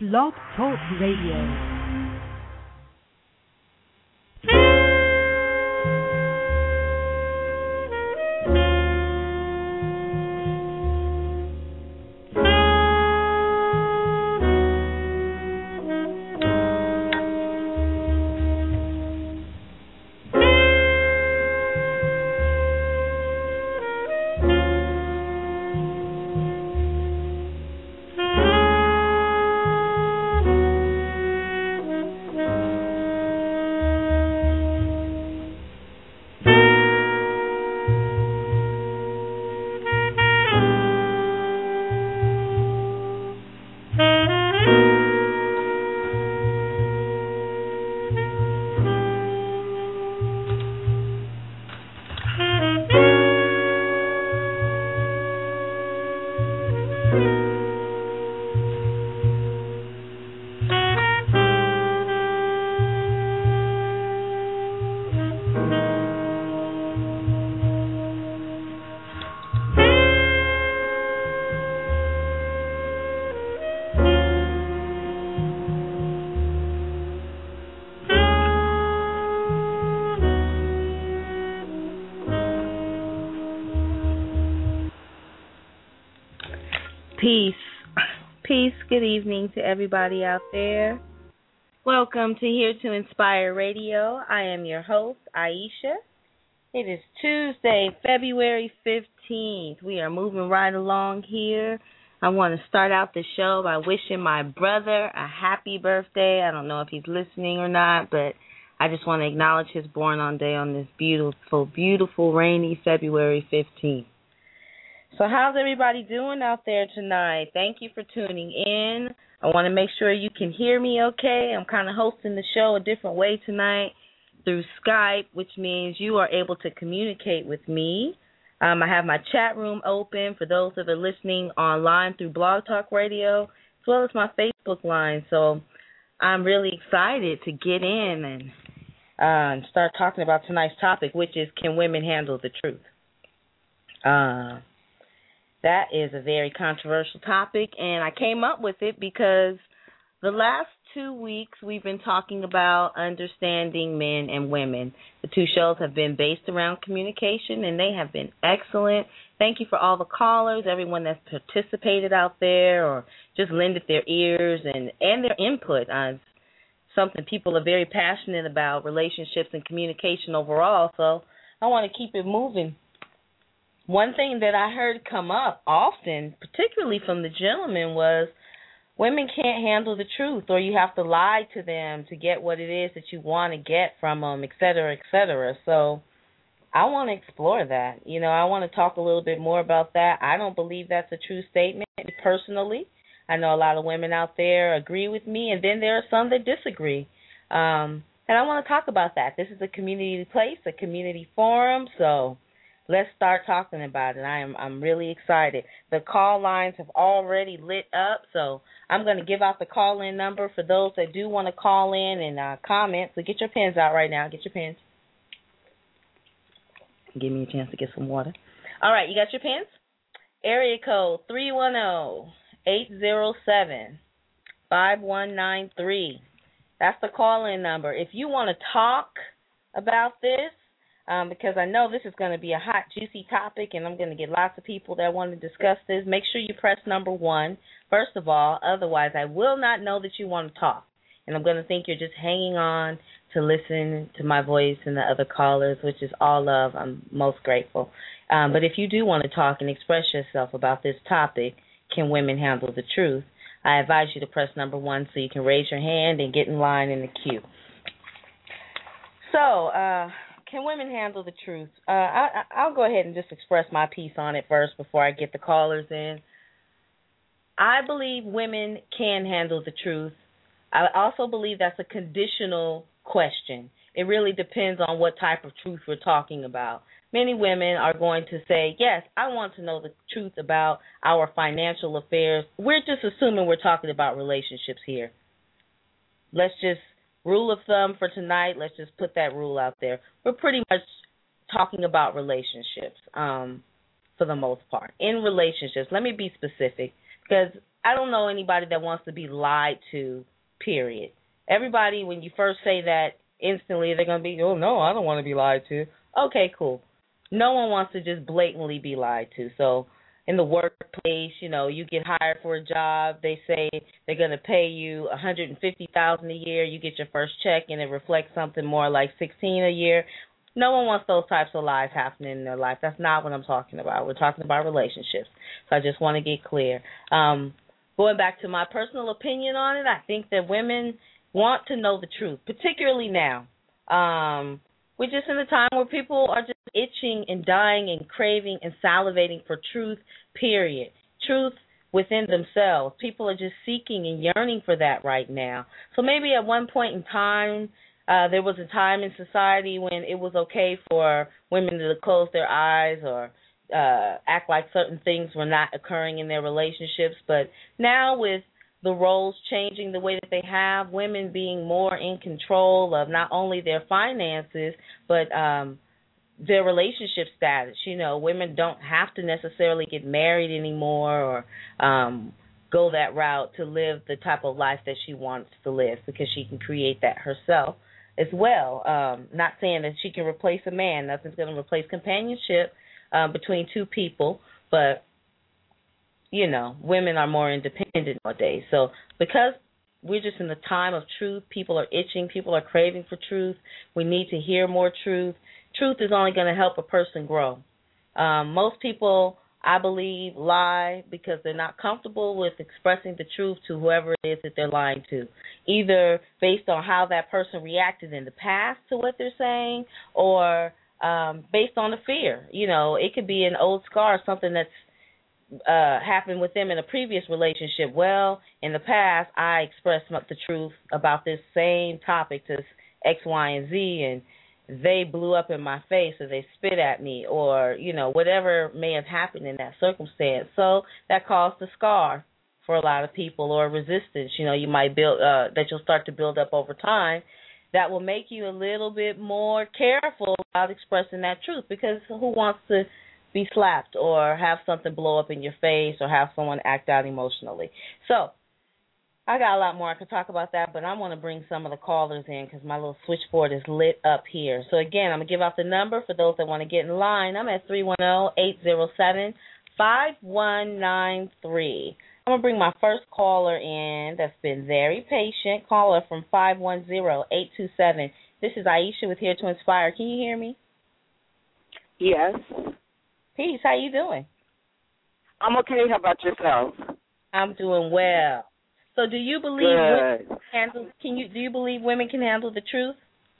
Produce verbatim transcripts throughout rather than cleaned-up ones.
Blog Talk Radio. Peace. Peace. Good evening to everybody out there. Welcome to Here to Inspire Radio. I am your host, Aisha. It is Tuesday, February fifteenth. We are moving right along here. I want to start out the show by wishing my brother a happy birthday. I don't know if he's listening or not, but I just want to acknowledge his born-on day on this beautiful, beautiful, rainy February fifteenth. So how's everybody doing out there tonight? Thank you for tuning in. I want to make sure you can hear me okay. I'm kind of hosting the show a different way tonight through Skype, which means you are able to communicate with me. Um, I have my chat room open for those that are listening online through Blog Talk Radio, as well as my Facebook line. So I'm really excited to get in and, uh, and start talking about tonight's topic, which is, can women handle the truth? Uh That is a very controversial topic, and I came up with it because the last two weeks we've been talking about understanding men and women. The two shows have been based around communication, and they have been excellent. Thank you for all the callers, everyone that's participated out there or just lended their ears and, and their input on something people are very passionate about, relationships and communication overall. So I want to keep it moving. One thing that I heard come up often, particularly from the gentlemen, was women can't handle the truth, or you have to lie to them to get what it is that you want to get from them, et cetera, et cetera. So I want to explore that. You know, I want to talk a little bit more about that. I don't believe that's a true statement personally. I know a lot of women out there agree with me, and then there are some that disagree. Um, and I want to talk about that. This is a community place, a community forum, so let's start talking about it. I am I'm really excited. The call lines have already lit up, so I'm going to give out the call-in number for those that do want to call in and uh, comment. So get your pens out right now. Get your pens. Give me a chance to get some water. All right, you got your pens? Area code three one zero, eight zero seven, five one nine three. That's the call-in number. If you want to talk about this, Um, because I know this is going to be a hot, juicy topic, and I'm going to get lots of people that want to discuss this. Make sure you press number one, first of all. Otherwise, I will not know that you want to talk, and I'm going to think you're just hanging on to listen to my voice and the other callers, which is all love. I'm most grateful. Um, but if you do want to talk and express yourself about this topic, can women handle the truth, I advise you to press number one so you can raise your hand and get in line in the queue. So, uh... can women handle the truth? Uh, I, I'll go ahead and just express my piece on it first before I get the callers in. I believe women can handle the truth. I also believe that's a conditional question. It really depends on what type of truth we're talking about. Many women are going to say, yes, I want to know the truth about our financial affairs. We're just assuming we're talking about relationships here. Let's just rule of thumb for tonight, let's just put that rule out there. We're pretty much talking about relationships um, for the most part. In relationships, let me be specific, because I don't know anybody that wants to be lied to, period. Everybody, when you first say that, instantly they're going to be, oh, no, I don't want to be lied to. Okay, cool. No one wants to just blatantly be lied to. So in the workplace, you know, you get hired for a job. They say they're going to pay you one hundred fifty thousand dollars a year. You get your first check, and it reflects something more like sixteen a year. No one wants those types of lies happening in their life. That's not what I'm talking about. We're talking about relationships. So I just want to get clear. Um, going back to my personal opinion on it, I think that women want to know the truth, particularly now. Um, we're just in a time where people are just itching and dying and craving and salivating for truth, period. Truth within themselves. People are just seeking and yearning for that right now. So maybe at one point in time, uh, there was a time in society when it was okay for women to close their eyes or uh, act like certain things were not occurring in their relationships. But now with the roles changing the way that they have, women being more in control of not only their finances, but um, their relationship status. You know, women don't have to necessarily get married anymore or um, go that route to live the type of life that she wants to live, because she can create that herself as well. Um, not saying that she can replace a man. Nothing's going to replace companionship um, between two people, but you know, women are more independent nowadays. So because we're just in the time of truth, people are itching, people are craving for truth. We need to hear more truth. Truth is only going to help a person grow. Um, most people, I believe, lie because they're not comfortable with expressing the truth to whoever it is that they're lying to, either based on how that person reacted in the past to what they're saying or um, based on the fear. You know, it could be an old scar, something that's Uh, happened with them in a previous relationship. Well, in the past, I expressed the truth about this same topic to X, Y, and Z, and they blew up in my face or they spit at me or, you know, whatever may have happened in that circumstance. So that caused a scar for a lot of people, or resistance, you know, you might build, uh, that you'll start to build up over time, that will make you a little bit more careful about expressing that truth, because who wants to be slapped or have something blow up in your face or have someone act out emotionally. So I got a lot more I could talk about that, but I want to bring some of the callers in because my little switchboard is lit up here. So, again, I'm going to give out the number for those that want to get in line. I'm at three one zero, eight zero seven, five one nine three. I'm going to bring my first caller in that's been very patient, caller from five one zero, eight two seven. This is Aisha with Here to Inspire. Can you hear me? Yes. Peace. How you doing? I'm okay. How about yourself? I'm doing well. So, do you believe Good. women can handle? Can you do you believe women can handle the truth?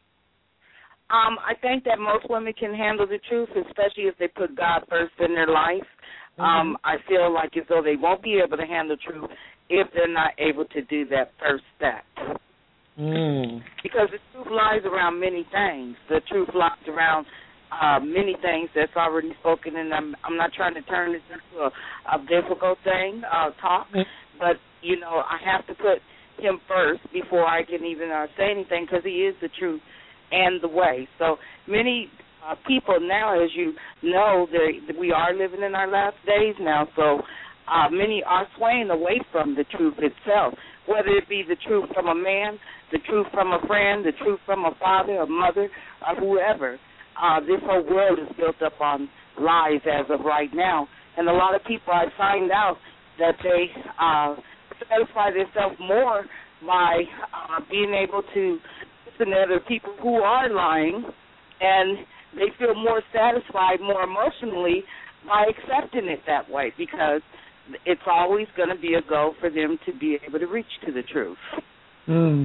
Um, I think that most women can handle the truth, especially if they put God first in their life. Mm-hmm. Um, I feel like as though they won't be able to handle truth if they're not able to do that first step. Mm. Because the truth lies around many things. The truth lies around Uh, many things that's already spoken, and I'm, I'm not trying to turn this into a, a difficult thing, uh, talk, mm-hmm. but, you know, I have to put him first before I can even uh, say anything, because he is the truth and the way. So many uh, people now, as you know, we are living in our last days now, so uh, many are swaying away from the truth itself, whether it be the truth from a man, the truth from a friend, the truth from a father, a mother, or whoever. Uh, this whole world is built up on lies as of right now. And a lot of people, I find out that they uh, satisfy themselves more by uh, being able to listen to other people who are lying, and they feel more satisfied, more emotionally, by accepting it that way, because it's always going to be a goal for them to be able to reach to the truth. Mm.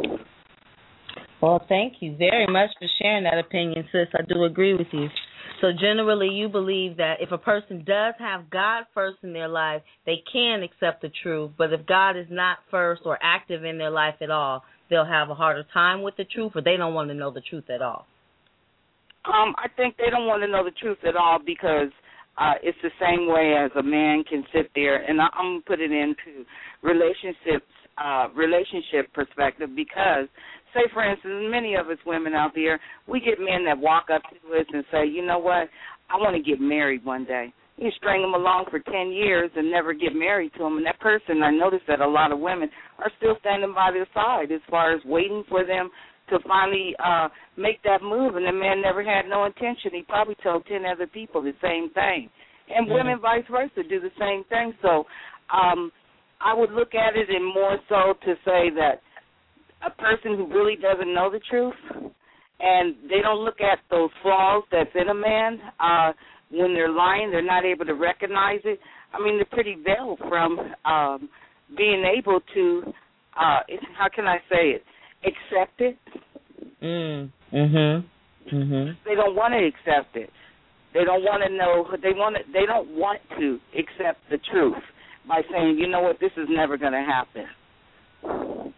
Well, thank you very much for sharing that opinion, sis. I do agree with you. So generally you believe that if a person does have God first in their life, they can accept the truth. But if God is not first or active in their life at all, they'll have a harder time with the truth, or they don't want to know the truth at all. Um, I think they don't want to know the truth at all, because uh, it's the same way as a man can sit there, and I'm going to put it into relationships, uh, relationship perspective, because say, for instance, many of us women out there, we get men that walk up to us and say, you know what, I want to get married one day. You string them along for ten years and never get married to them. And that person, I noticed that a lot of women are still standing by their side as far as waiting for them to finally uh, make that move. And the man never had no intention. He probably told ten other people the same thing. And mm-hmm. women, vice versa, do the same thing. So um, I would look at it and more so to say that a person who really doesn't know the truth and they don't look at those flaws that's in a man, uh, when they're lying, they're not able to recognize it. I mean, they're pretty veiled from um, being able to, uh, how can I say it, accept it. Mm. Mm-hmm. Mm-hmm. They don't want to accept it. They don't want to know. They want. To, they don't want to accept the truth by saying, you know what, this is never going to happen.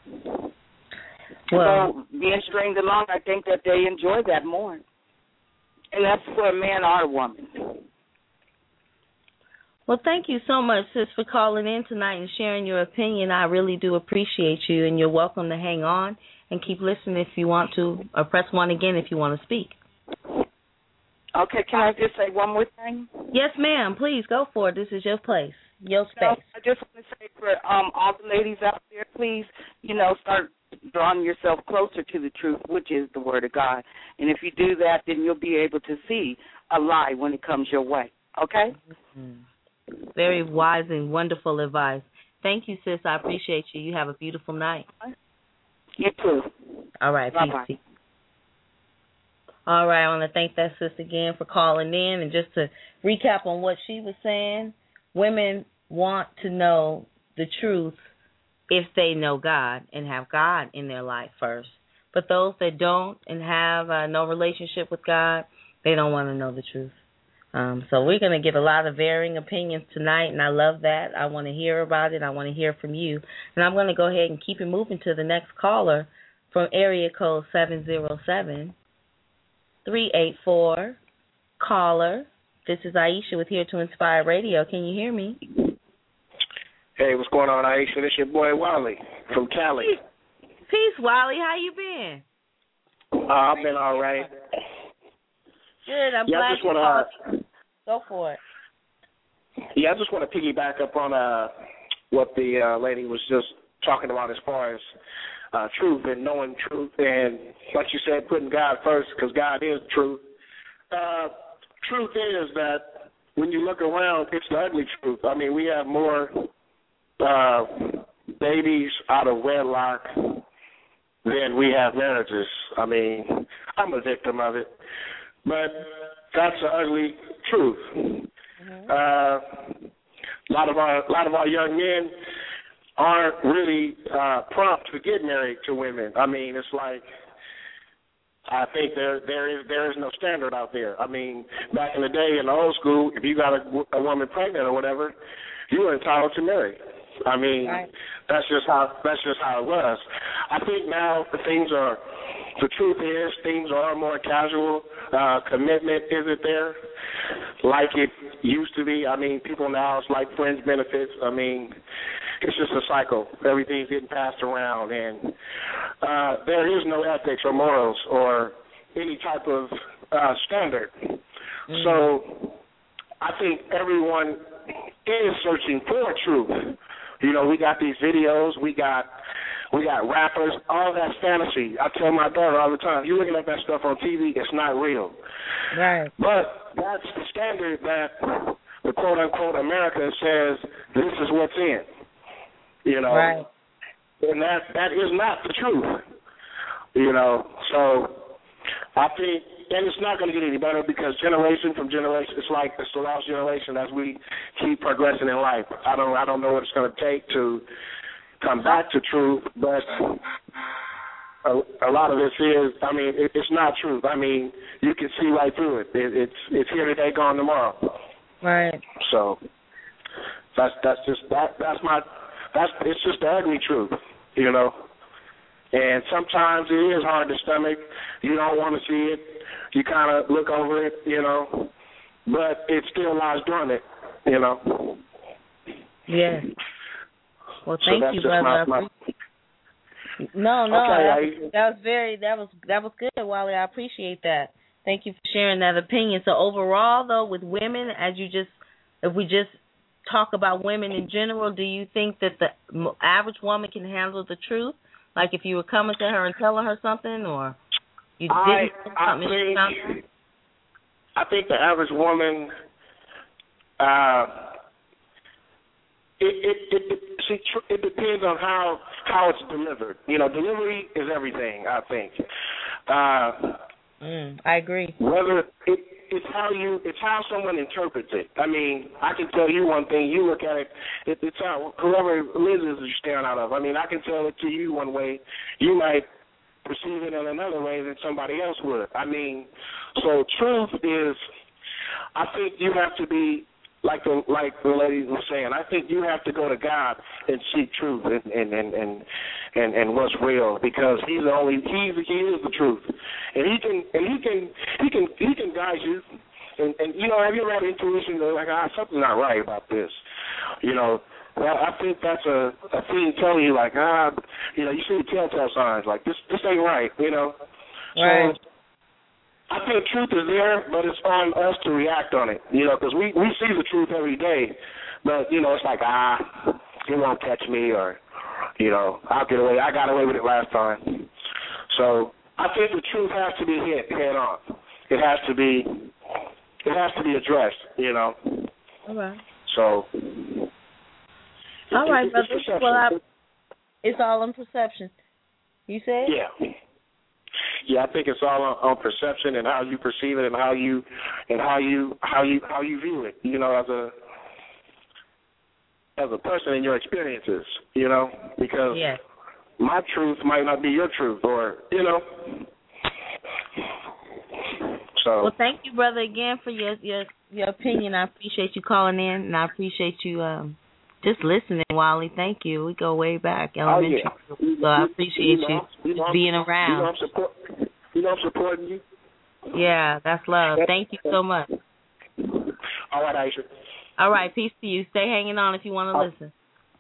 Well, so being stringed along, I think that they enjoy that more. And that's for a man or a woman. Well, thank you so much, sis, for calling in tonight and sharing your opinion. I really do appreciate you, and you're welcome to hang on and keep listening if you want to, or press one again if you want to speak. Okay, can I just say one more thing? Yes, ma'am. Please, go for it. This is your place, your space. No, I just want to say for um, all the ladies out there, please, you know, start drawing yourself closer to the truth, which is the Word of God. And if you do that, then you'll be able to see a lie when it comes your way. Okay? Mm-hmm. Very wise and wonderful advice. Thank you, sis. I appreciate you. You have a beautiful night. You too. All right. Bye-bye. Peace. All right. I want to thank that sis again for calling in. And just to recap on what she was saying, women want to know the truth if they know God and have God in their life first. But those that don't and have uh, no relationship with God, they don't want to know the truth. Um, so we're going to get a lot of varying opinions tonight, and I love that. I want to hear about it. I want to hear from you. And I'm going to go ahead and keep it moving to the next caller from area code seven zero seven, three eight four. Caller, this is Aisha with Here to Inspire Radio. Can you hear me? Hey, what's going on, Aisha? This your boy Wally from Cali. Peace, Wally. How you been? Uh, I've been all right. Good. I'm yeah, glad I just you wanna, called. Go for it. Yeah, I just want to piggyback up on uh, what the uh, lady was just talking about as far as uh, truth and knowing truth. And like you said, putting God first because God is truth. Uh, truth is that when you look around, it's the ugly truth. I mean, we have more Uh, babies out of wedlock than we have marriages. I mean, I'm a victim of it, but that's the ugly truth. Mm-hmm. Uh, a lot of our a lot of our young men aren't really uh, prompt to get married to women. I mean, it's like I think there there is there is no standard out there. I mean, back in the day in the old school, if you got a, a woman pregnant or whatever, you were entitled to marry. I mean, right. that's just how that's just how it was. I think now the things are, the truth is things are more casual. Uh, commitment isn't there like it used to be. I mean, people now it's like fringe benefits. I mean, it's just a cycle. Everything's getting passed around, and uh, there is no ethics or morals or any type of uh, standard. Mm-hmm. So I think everyone is searching for truth. You know, we got these videos, we got we got rappers, all that's fantasy. I tell my daughter all the time, you're looking at that stuff on T V, it's not real. Right. But that's the standard that the quote-unquote America says this is what's in. You know, right. And that that is not the truth. You know, so I think, and it's not going to get any better because generation from generation, it's like it's the lost generation as we keep progressing in life. I don't, I don't know what it's going to take to come back to truth, but a, a lot of this is, I mean, it, it's not truth. I mean, you can see right through it. it. It's it's here today, gone tomorrow. Right. So that's that's just that that's my that's it's just the ugly truth, you know. And sometimes it is hard to stomach. You don't want to see it. You kind of look over it, you know, but it still lies dormant, you know. Yeah. Well, thank so you, brother. My, my... No, no, okay, that, I... was, that was very, that was that was good, Wally. I appreciate that. Thank you for sharing that opinion. So overall, though, with women, as you just, if we just talk about women in general, do you think that the m- average woman can handle the truth? Like if you were coming to her and telling her something, or you didn't I, say I something, she found out? think, I think the average woman, uh, it, it, it, it, see, tr- it depends on how, how it's delivered. You know, delivery is everything, I think. Uh, mm, I agree. Whether it, it's how you, it's how someone interprets it. I mean, I can tell you one thing. You look at it, it it's how whoever Liz is you're staring out of. I mean, I can tell it to you one way. You might perceive it in another way than somebody else would. I mean, so truth is, I think you have to be like the like the lady was saying. I think you have to go to God and seek truth and and and and, and, and what's real, because He's the only He's He is the truth, and He can and He can He can He can guide you. And, and you know, have you ever had intuition that like ah something's not right about this? You know, well, I think that's a a thing telling you like ah you know you see the telltale signs like this this ain't right. You know, right. So, I think truth is there, but it's on us to react on it, you know, because we, we see the truth every day, but, you know, it's like, ah, it won't catch me, or, you know, I'll get away. I got away with it last time. So I think the truth has to be hit head on. It has to be, it has to be addressed, you know. All right. So. All right, it's, brother. it's Well, I, it's all in perception. You said? Yeah. Yeah, I think it's all on, on perception and how you perceive it and how you and how you how you how you view it. You know, as a as a person in your experiences. You know, because yes. my truth might not be your truth, or you know. So. Well, thank you, brother, again for your your your opinion. I appreciate you calling in, and I appreciate you um just listening, Wally. Thank you. We go way back, elementary. Oh, yeah. So I appreciate you, know, you, you know, being around. You know, I'm support, you know I'm supporting you. Yeah, that's love. Thank you so much. All right, Aisha. All right, peace to you. Stay hanging on if you want to oh. listen.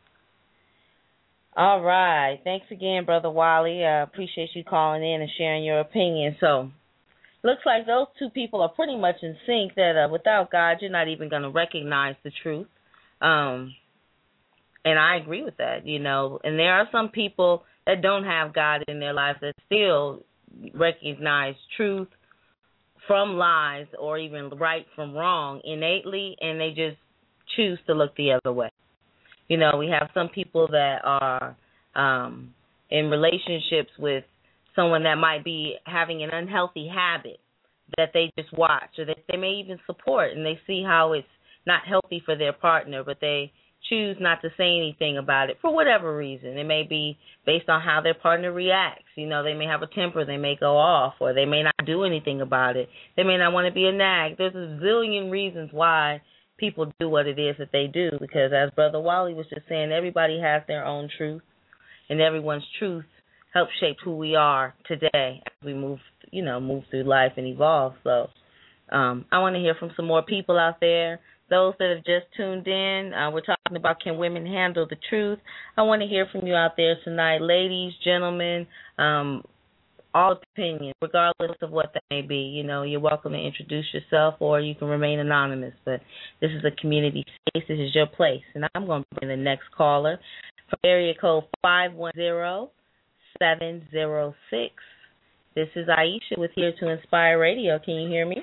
All right. Thanks again, Brother Wally. I appreciate you calling in and sharing your opinion. So, looks like those two people are pretty much in sync that uh, without God, you're not even going to recognize the truth. Um And I agree with that, you know. And there are some people that don't have God in their life that still recognize truth from lies or even right from wrong innately, and they just choose to look the other way. You know, we have some people that are um, in relationships with someone that might be having an unhealthy habit that they just watch, or that they may even support, and they see how it's not healthy for their partner, but they choose not to say anything about it for whatever reason. It may be based on how their partner reacts. You know, they may have a temper, they may go off, or they may not do anything about it. They may not want to be a nag. There's a zillion reasons why people do what it is that they do, because as Brother Wally was just saying, everybody has their own truth, and everyone's truth helps shape who we are today as we move, you know, move through life and evolve. So um, I want to hear from some more people out there. Those that have just tuned in, uh, we're talking about can women handle the truth. I want to hear from you out there tonight, ladies, gentlemen, um, all opinions, regardless of what that may be. You know, you're welcome to introduce yourself, or you can remain anonymous. But this is a community space. This is your place. And I'm going to bring the next caller from area code five one zero, seven zero six. This is Aisha with Here to Inspire Radio. Can you hear me?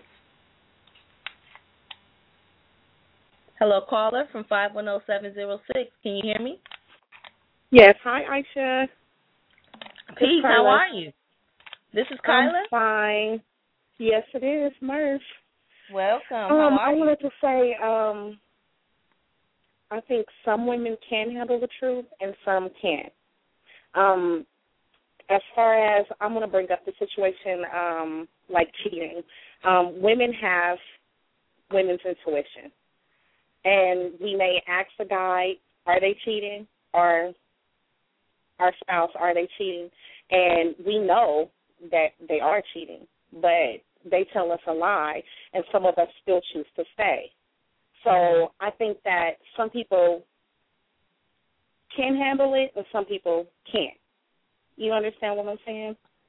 Hello, caller from five one zero, seven zero six. Can you hear me? Yes. Hi, Aisha. Peace. How are you? This is Kyla? I'm fine. Yes, it is, Murph. Welcome. Um, How are I you? wanted to say um, I think some women can handle the truth and some can't. Um, as far as, I'm going to bring up the situation um, like cheating. Um, women have women's intuition. And we may ask the guy, are they cheating? Or our spouse, are they cheating? And we know that they are cheating, but they tell us a lie, and some of us still choose to stay. So I think that some people can handle it, and some people can't. You understand what I'm saying?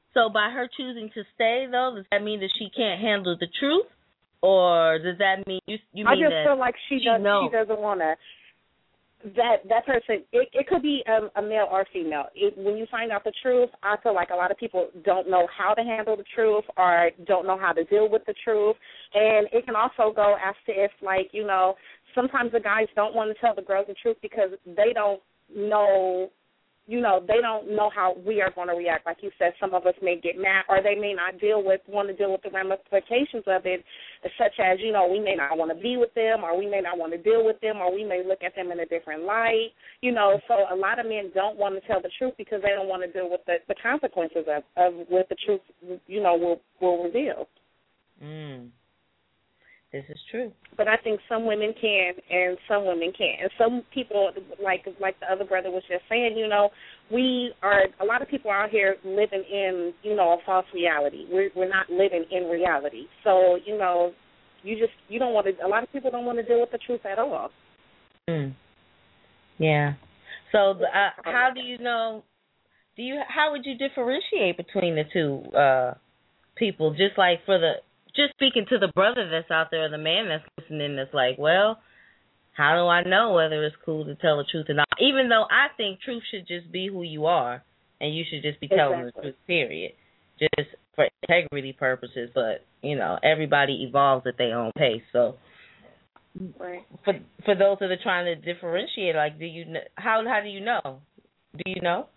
So by her choosing to stay, though, does that mean that she can't handle the truth, or does that mean you you mean I just that feel like she, she does. knows? She doesn't want to. That that person, it, it could be a, a male or female. It, when you find out the truth, I feel like a lot of people don't know how to handle the truth or don't know how to deal with the truth. And it can also go as to if, like, you know, sometimes the guys don't want to tell the girls the truth because they don't know, you know, they don't know how we are going to react. Like you said, some of us may get mad, or they may not deal with, want to deal with the ramifications of it, such as, you know, we may not want to be with them, or we may not want to deal with them, or we may look at them in a different light, you know. So a lot of men don't want to tell the truth because they don't want to deal with the, the consequences of, of what the truth, you know, will, will reveal. Mm. This is true. But I think some women can and some women can't. And some people, like like the other brother was just saying, you know, we are, a lot of people out here living in, you know, a false reality. We're, we're not living in reality. So, you know, you just, you don't want to, a lot of people don't want to deal with the truth at all. Mm. Yeah. So uh, how do you know, do you, how would you differentiate between the two uh, people, just like for the, just speaking to the brother that's out there, or the man that's listening, that's like, well, how do I know whether it's cool to tell the truth or not? Even though I think truth should just be who you are, and you should just be telling exactly. the truth, period, just for integrity purposes. But, you know, everybody evolves at their own pace. So right. for for those that are trying to differentiate, like, do you how how do you know? Do you know?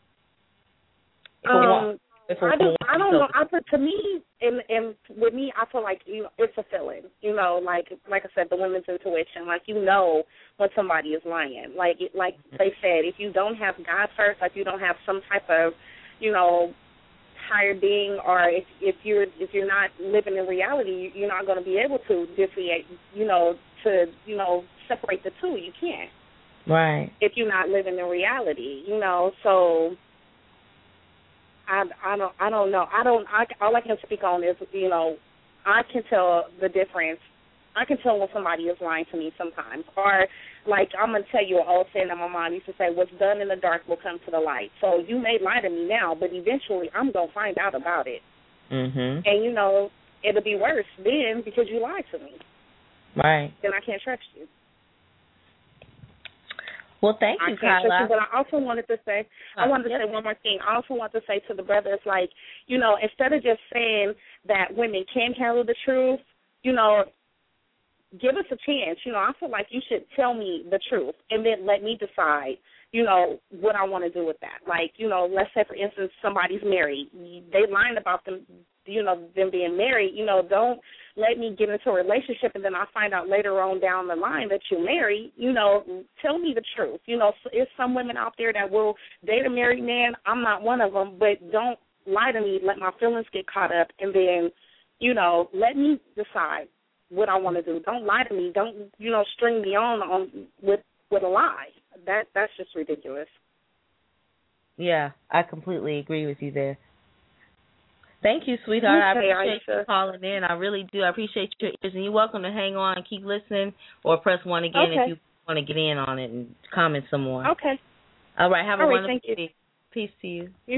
Um, I don't. I don't know. I put to me, and and with me, I feel like, you know, it's a feeling. You know, like like I said, the women's intuition. Like, you know when somebody is lying. Like like they said, if you don't have God first, like you don't have some type of, you know, higher being, or if if you're if you're not living in reality, you're not going to be able to differentiate. You know, to you know separate the two. You can't. Right. If you're not living in reality, you know, so. I, I don't I don't know. I don't. I, all I can speak on is, you know, I can tell the difference. I can tell when somebody is lying to me sometimes. Or, like, I'm going to tell you an old saying that my mom used to say, what's done in the dark will come to the light. So you may lie to me now, but eventually I'm going to find out about it. Mm-hmm. And, you know, it'll be worse then because you lied to me. Right. Then I can't trust you. Well, thank you, I can't Kyla. You, but I also wanted to say, I wanted to yes. say one more thing. I also want to say to the brothers, like, you know, instead of just saying that women can handle the truth, you know, give us a chance. You know, I feel like you should tell me the truth and then let me decide, you know, what I want to do with that. Like, you know, let's say, for instance, somebody's married. They lying about them, you know, them being married. You know, don't let me get into a relationship and then I find out later on down the line that you're married. You know, tell me the truth. You know, there's some women out there that will date a married man. I'm not one of them, but don't lie to me. Let my feelings get caught up and then, you know, let me decide what I want to do. Don't lie to me. Don't, you know, string me on, on with with a lie. That that's just ridiculous. Yeah, I completely agree with you there. Thank you, sweetheart. Okay, I appreciate Aisha. you calling in. I really do. I appreciate your ears, and you're welcome to hang on and keep listening, or press one again okay. if you want to get in on it and comment some more. Okay. All right. Have All a right, wonderful thank day. you. Peace to you. you.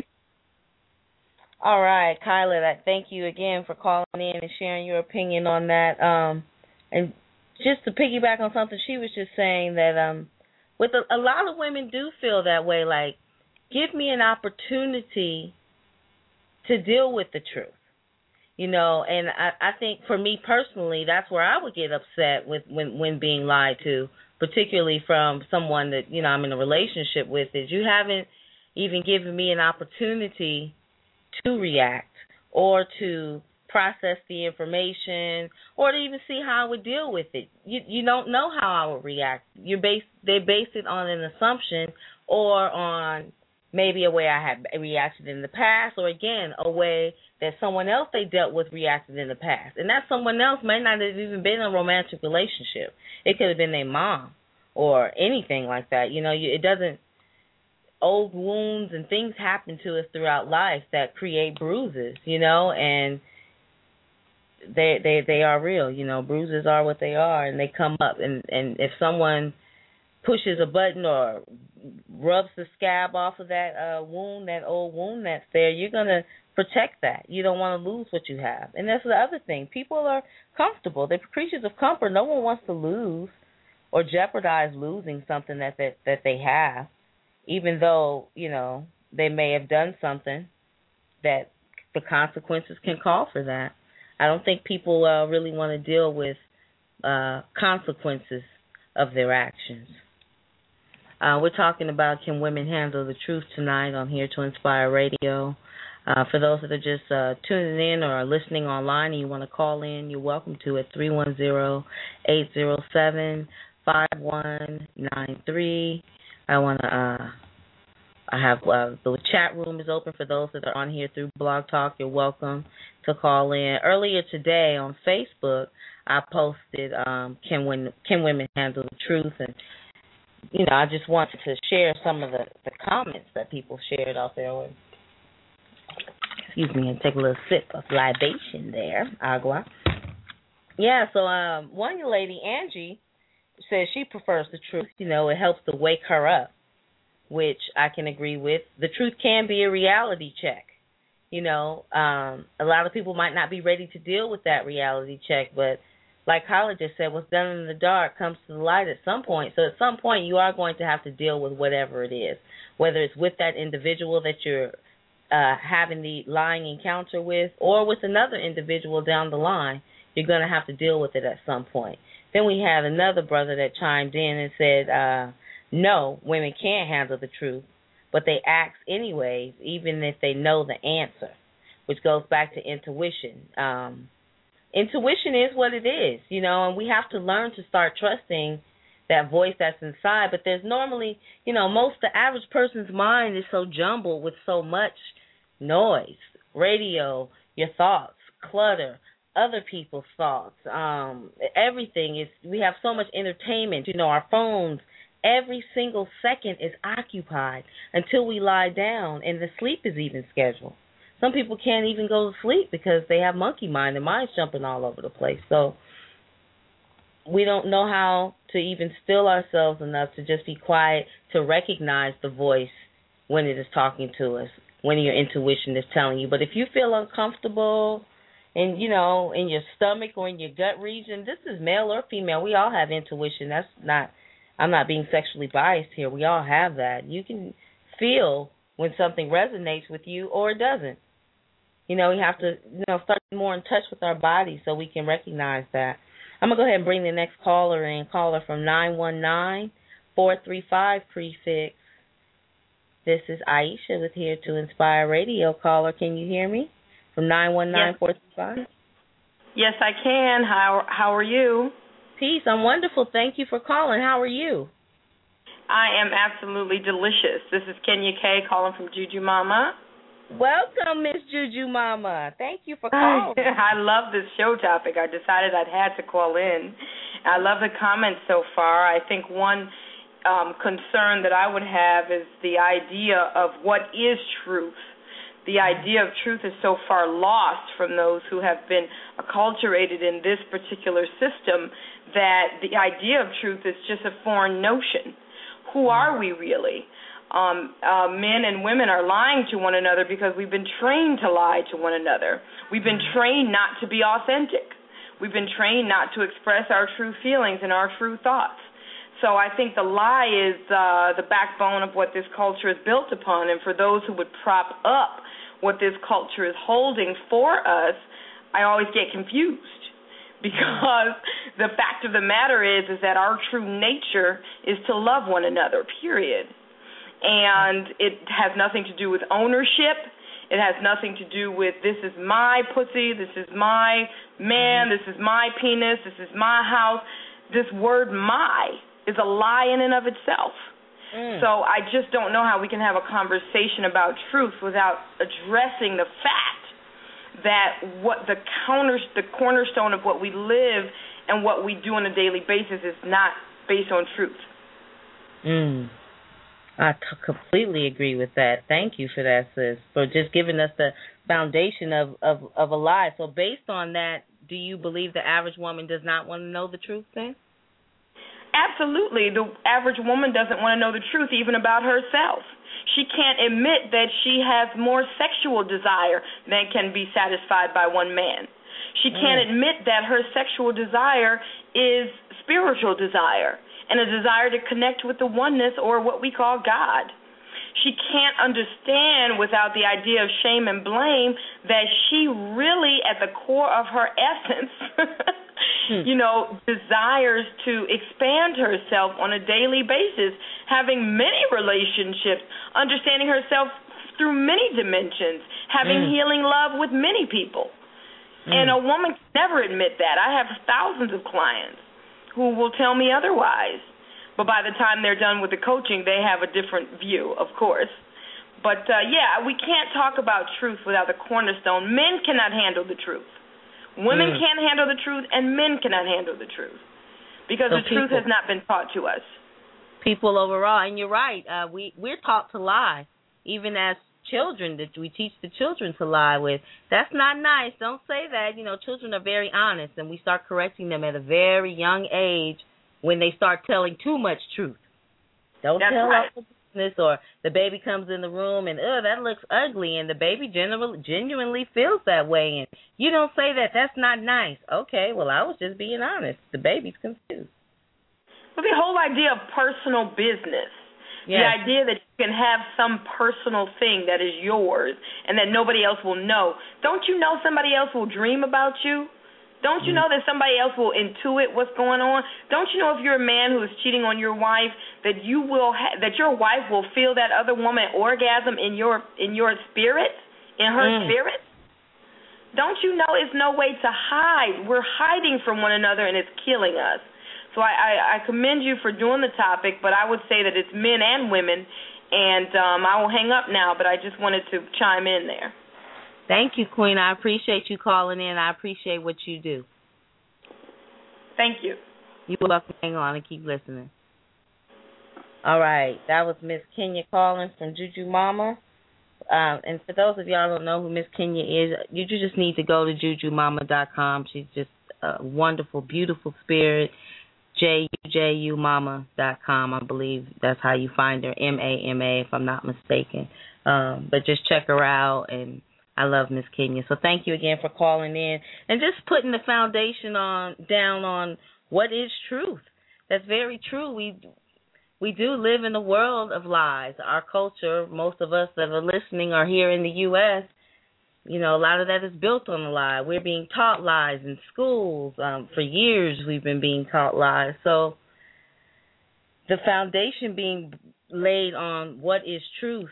All right, Kyla. That thank you again for calling in and sharing your opinion on that. Um, and just to piggyback on something she was just saying, that um, with a, a lot of women do feel that way. Like, give me an opportunity to deal with the truth. You know, and I, I think for me personally, that's where I would get upset with when, when being lied to, particularly from someone that, you know, I'm in a relationship with, is you haven't even given me an opportunity to react or to process the information or to even see how I would deal with it. You you don't know how I would react. You base they base it on an assumption or on maybe a way I had reacted in the past, or again, a way that someone else they dealt with reacted in the past. And that someone else may not have even been in a romantic relationship. It could have been their mom or anything like that. You know, you, it doesn't, old wounds and things happen to us throughout life that create bruises, you know, and they they they are real. You know, bruises are what they are, and they come up. And, and if someone pushes a button or rubs the scab off of that uh, wound, that old wound that's there, you're going to protect that. You don't want to lose what you have. And that's the other thing. People are comfortable. They're creatures of comfort. No one wants to lose or jeopardize losing something that, that, that they have, even though, you know, they may have done something that the consequences can call for that. I don't think people uh, really want to deal with uh, consequences of their actions. Uh, we're talking about can women handle the truth tonight on Here to Inspire Radio. Uh, for those that are just uh, tuning in or listening online and you want to call in, you're welcome to at three one zero, eight zero seven, five one nine three. I want to, uh, I have, uh, the chat room is open for those that are on here through Blog Talk. You're welcome to call in. Earlier today on Facebook, I posted, um, can, when, can women handle the truth? And, you know, I just wanted to share some of the, the comments that people shared out there with. Excuse me, and take a little sip of libation there, agua. Yeah, so um, one lady, Angie, says she prefers the truth. You know, it helps to wake her up, which I can agree with. The truth can be a reality check. You know, um, a lot of people might not be ready to deal with that reality check, but like Holly just said, what's done in the dark comes to the light at some point. So at some point you are going to have to deal with whatever it is, whether it's with that individual that you're Uh, having the lying encounter with, or with another individual down the line. You're going to have to deal with it at some point. Then we had another brother that chimed in and said, uh, no, women can't handle the truth, but they ask anyways, even if they know the answer, which goes back to intuition. Um, intuition is what it is, you know, and we have to learn to start trusting that voice that's inside. But there's normally, you know, most the average person's mind is so jumbled with so much noise, radio, your thoughts, clutter, other people's thoughts, um, everything is, we have so much entertainment, you know, our phones, every single second is occupied until we lie down, and the sleep is even scheduled. Some people can't even go to sleep because they have monkey mind, their mind's jumping all over the place. So we don't know how to even still ourselves enough to just be quiet, to recognize the voice when it is talking to us, when your intuition is telling you. But if you feel uncomfortable and, you know, in your stomach or in your gut region, this is male or female. We all have intuition. That's not, I'm not being sexually biased here. We all have that. You can feel when something resonates with you or it doesn't. You know, we have to, you know, start more in touch with our body so we can recognize that. I'm going to go ahead and bring the next caller in. Caller from nine one nine, four three five prefix. This is Aisha with Here to Inspire Radio. Caller, can you hear me? From nine one nine, four three five? Yes, I can. How how are you? Peace. I'm wonderful. Thank you for calling. How are you? I am absolutely delicious. This is Kenya K calling from Juju Mama. Welcome, Miss Juju Mama. Thank you for calling. I love this show topic. I decided I'd had to call in. I love the comments so far. I think one um, concern that I would have is the idea of what is truth. The idea of truth is so far lost from those who have been acculturated in this particular system that the idea of truth is just a foreign notion. Who are we really? Um, uh, men and women are lying to one another because we've been trained to lie to one another. We've been trained not to be authentic. We've been trained not to express our true feelings and our true thoughts. So I think the lie is uh, the backbone of what this culture is built upon, and for those who would prop up what this culture is holding for us, I always get confused. Because the fact of the matter is, is that our true nature is to love one another, period. And it has nothing to do with ownership. It has nothing to do with this is my pussy, this is my man, this is my penis, this is my house. This word my is a lie in and of itself. Mm. So I just don't know how we can have a conversation about truth without addressing the fact that what the counter, the cornerstone of what we live and what we do on a daily basis is not based on truth. Mm. I t- completely agree with that. Thank you for that, sis, for just giving us the foundation of, of, of a lie. So based on that, do you believe the average woman does not want to know the truth then? absolutely, the average woman doesn't want to know the truth even about herself. She can't admit that she has more sexual desire than can be satisfied by one man. She can't mm. admit that her sexual desire is spiritual desire and a desire to connect with the oneness, or what we call God. She can't understand, without the idea of shame and blame, that she really, at the core of her essence, hmm. you know, desires to expand herself on a daily basis, having many relationships, understanding herself through many dimensions, having mm. healing love with many people. Mm. And a woman can never admit that. I have thousands of clients who will tell me otherwise. But by the time they're done with the coaching, they have a different view, of course. But, uh, yeah, we can't talk about truth without the cornerstone. Men cannot handle the truth. Women mm. can't handle the truth, and men cannot handle the truth because so the people, truth has not been taught to us. People overall, and you're right, uh, we, we're taught to lie, even as children, that we teach the children to lie with. That's not nice. Don't say that. You know, children are very honest, and we start correcting them at a very young age when they start telling too much truth. Don't That's tell right. all the business, or the baby comes in the room and, oh, that looks ugly, and the baby generally, genuinely feels that way, and you don't say that. That's not nice. Okay, well, I was just being honest. The baby's confused. Well, the whole idea of personal business, yes. the idea that you can have some personal thing that is yours and that nobody else will know. Don't you know somebody else will dream about you? Don't you know that somebody else will intuit what's going on? Don't you know if you're a man who is cheating on your wife that you will ha- that your wife will feel that other woman orgasm in your in your spirit, in her mm. spirit? Don't you know it's no way to hide? We're hiding from one another, and it's killing us. So I, I, I commend you for doing the topic, but I would say that it's men and women, and um, I will hang up now, but I just wanted to chime in there. Thank you, Queen. I appreciate you calling in. I appreciate what you do. Thank you. You're welcome. Hang on and keep listening. All right. That was Miss Kenya calling from Juju Mama. Um, and for those of y'all who don't know who Miss Kenya is, you just need to go to juju mama dot com. She's just a wonderful, beautiful spirit. J U J U mama dot com, I believe that's how you find her, M A M A, if I'm not mistaken. Um, but just check her out, and I love Miss Kenya. So thank you again for calling in and just putting the foundation on down on what is truth. That's very true. We we do live in a world of lies. Our culture, most of us that are listening are here in the U S, you know, a lot of that is built on a lie. We're being taught lies in schools. Um, for years we've been being taught lies. So the foundation being laid on what is truth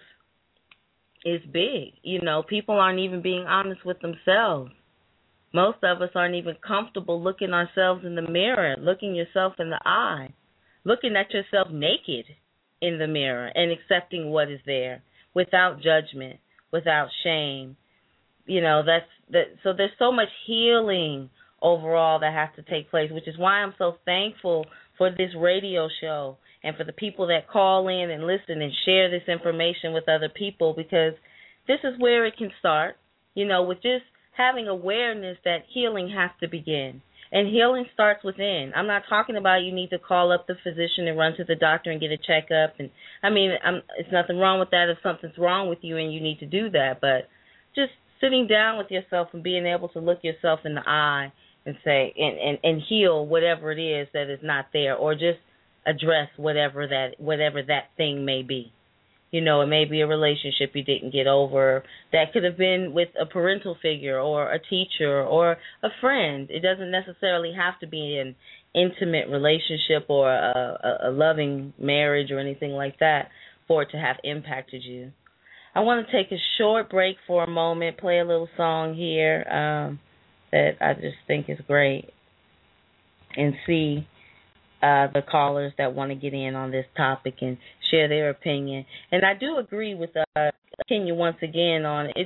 is big. You know, people aren't even being honest with themselves. Most of us aren't even comfortable looking ourselves in the mirror, looking yourself in the eye, looking at yourself naked in the mirror and accepting what is there without judgment, without shame. You know, that's that. So there's so much healing overall that has to take place, which is why I'm so thankful for this radio show and for the people that call in and listen and share this information with other people, because this is where it can start, you know, with just having awareness that healing has to begin. And healing starts within. I'm not talking about you need to call up the physician and run to the doctor and get a checkup. And I mean, I'm, it's nothing wrong with that if something's wrong with you and you need to do that. But just sitting down with yourself and being able to look yourself in the eye and say, and, and, and heal whatever it is that is not there, or just address whatever that whatever that thing may be. You know, it may be a relationship you didn't get over. That could have been with a parental figure or a teacher or a friend. It doesn't necessarily have to be an intimate relationship or a, a, a loving marriage or anything like that for it to have impacted you. I want to take a short break for a moment, play a little song here um, that I just think is great, and see Uh, the callers that want to get in on this topic and share their opinion. And I do agree with uh, Kenya once again on it.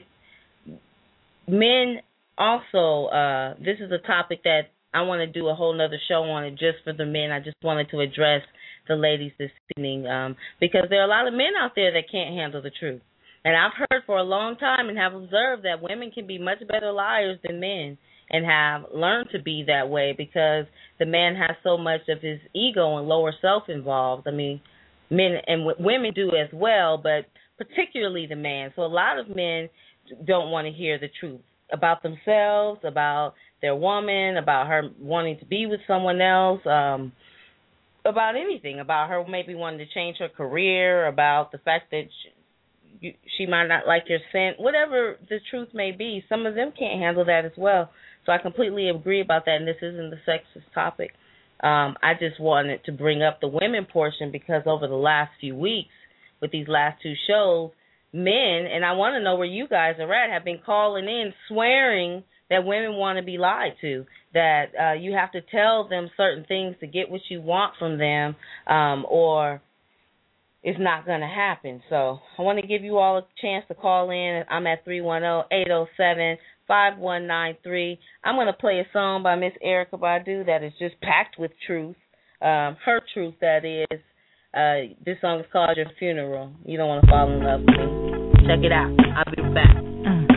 Men also, uh, this is a topic that I want to do a whole nother show on it just for the men. I just wanted to address the ladies this evening um, because there are a lot of men out there that can't handle the truth. And I've heard for a long time and have observed that women can be much better liars than men. and have learned to be that way because the man has so much of his ego and lower self involved. I mean, men and w- women do as well, but particularly the man. So a lot of men don't want to hear the truth about themselves, about their woman, about her wanting to be with someone else, um, about anything, about her maybe wanting to change her career, about the fact that she, you, she might not like your scent, whatever the truth may be. Some of them can't handle that as well. So I completely agree about that, and this isn't the sexist topic. Um, I just wanted to bring up the women portion because over the last few weeks with these last two shows, men, and I want to know where you guys are at, have been calling in swearing that women want to be lied to, that uh, you have to tell them certain things to get what you want from them, um, or it's not going to happen. So I want to give you all a chance to call in. I'm at three one zero, eight zero seven, five one nine three. I'm going to play a song by Miss Erykah Badu that is just packed with truth, um, her truth, that is. Uh, this song is called Your Funeral. You don't want to fall in love with me. Check it out. I'll be back. Uh.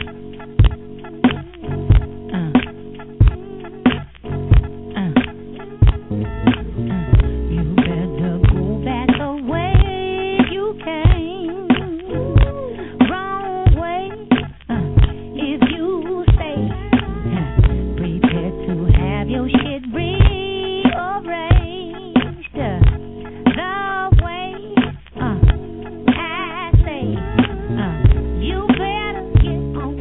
Uh, you better get on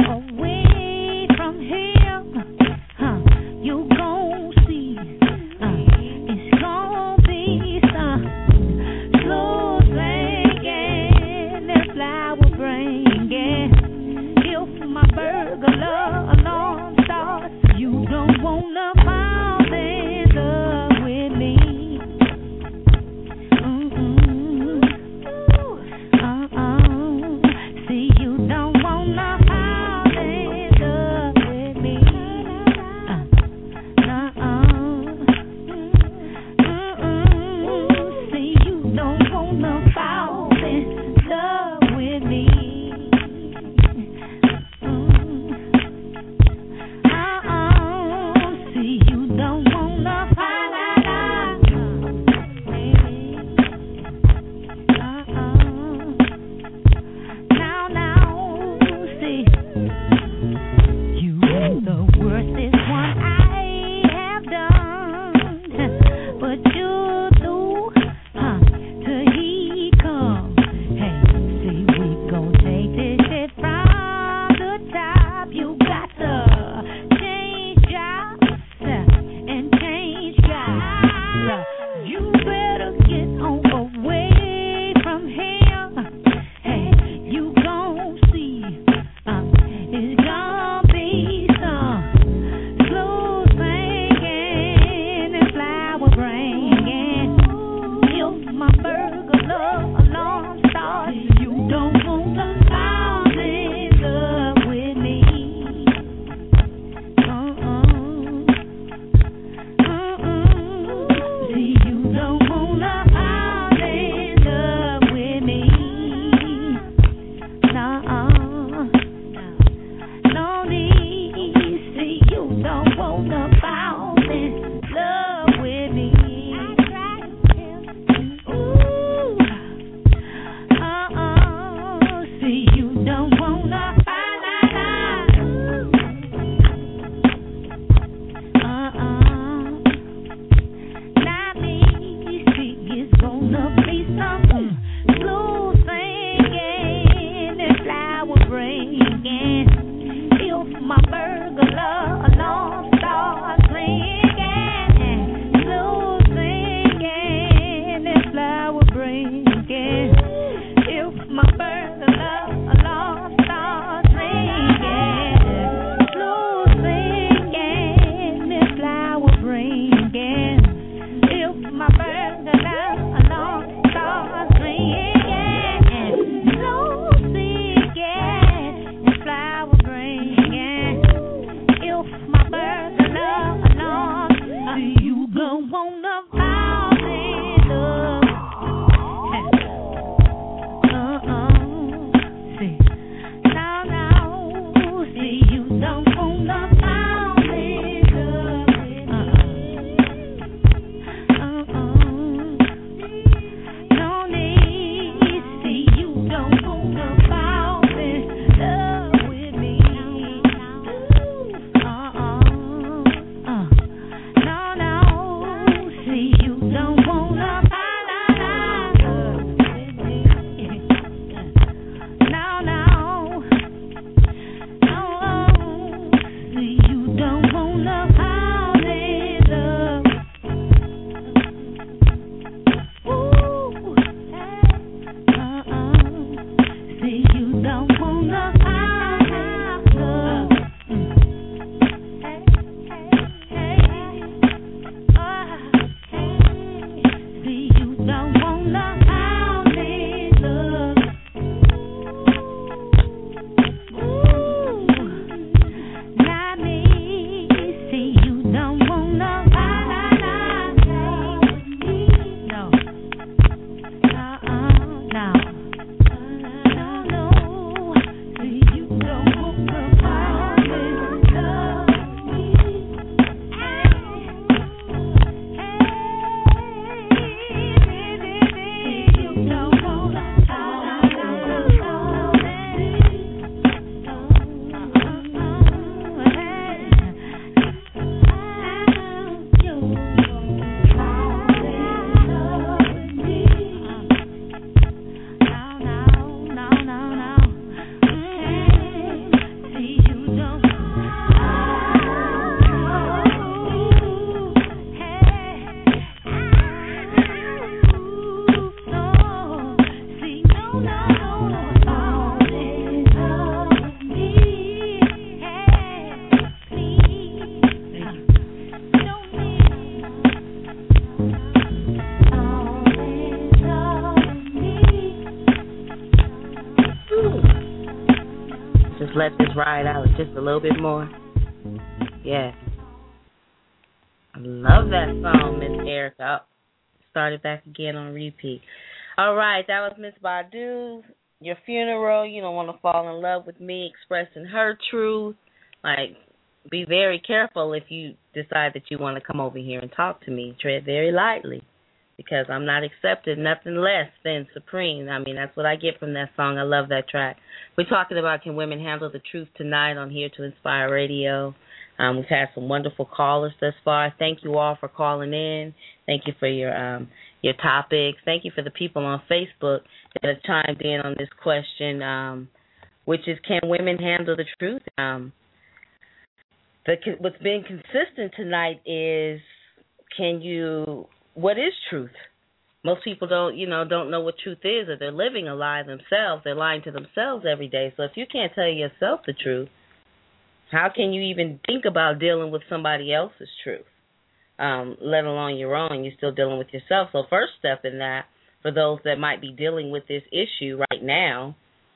Just let this ride out just a little bit more. Yes. I love that song, Miss Erica. Started back again on repeat. All right, that was Miss Badu. Your funeral. You don't want to fall in love with me, expressing her truth. Like, be very careful if you decide that you want to come over here and talk to me. Tread very lightly, because I'm not accepted nothing less than supreme. I mean, that's what I get from that song. I love that track. We're talking about Can Women Handle the Truth tonight on Here to Inspire Radio. Um, we've had some wonderful callers thus far. Thank you all for calling in. Thank you for your um, your topics. Thank you for the people on Facebook that have chimed in on this question, um, which is, can women handle the truth? Um, the, what's been consistent tonight is, can you, what is truth? Most people don't, you know, don't know what truth is, or they're living a lie themselves. They're lying to themselves every day. So if you can't tell yourself the truth, how can you even think about dealing with somebody else's truth, um, let alone your own? You're still dealing with yourself. So first step in that, for those that might be dealing with this issue right now,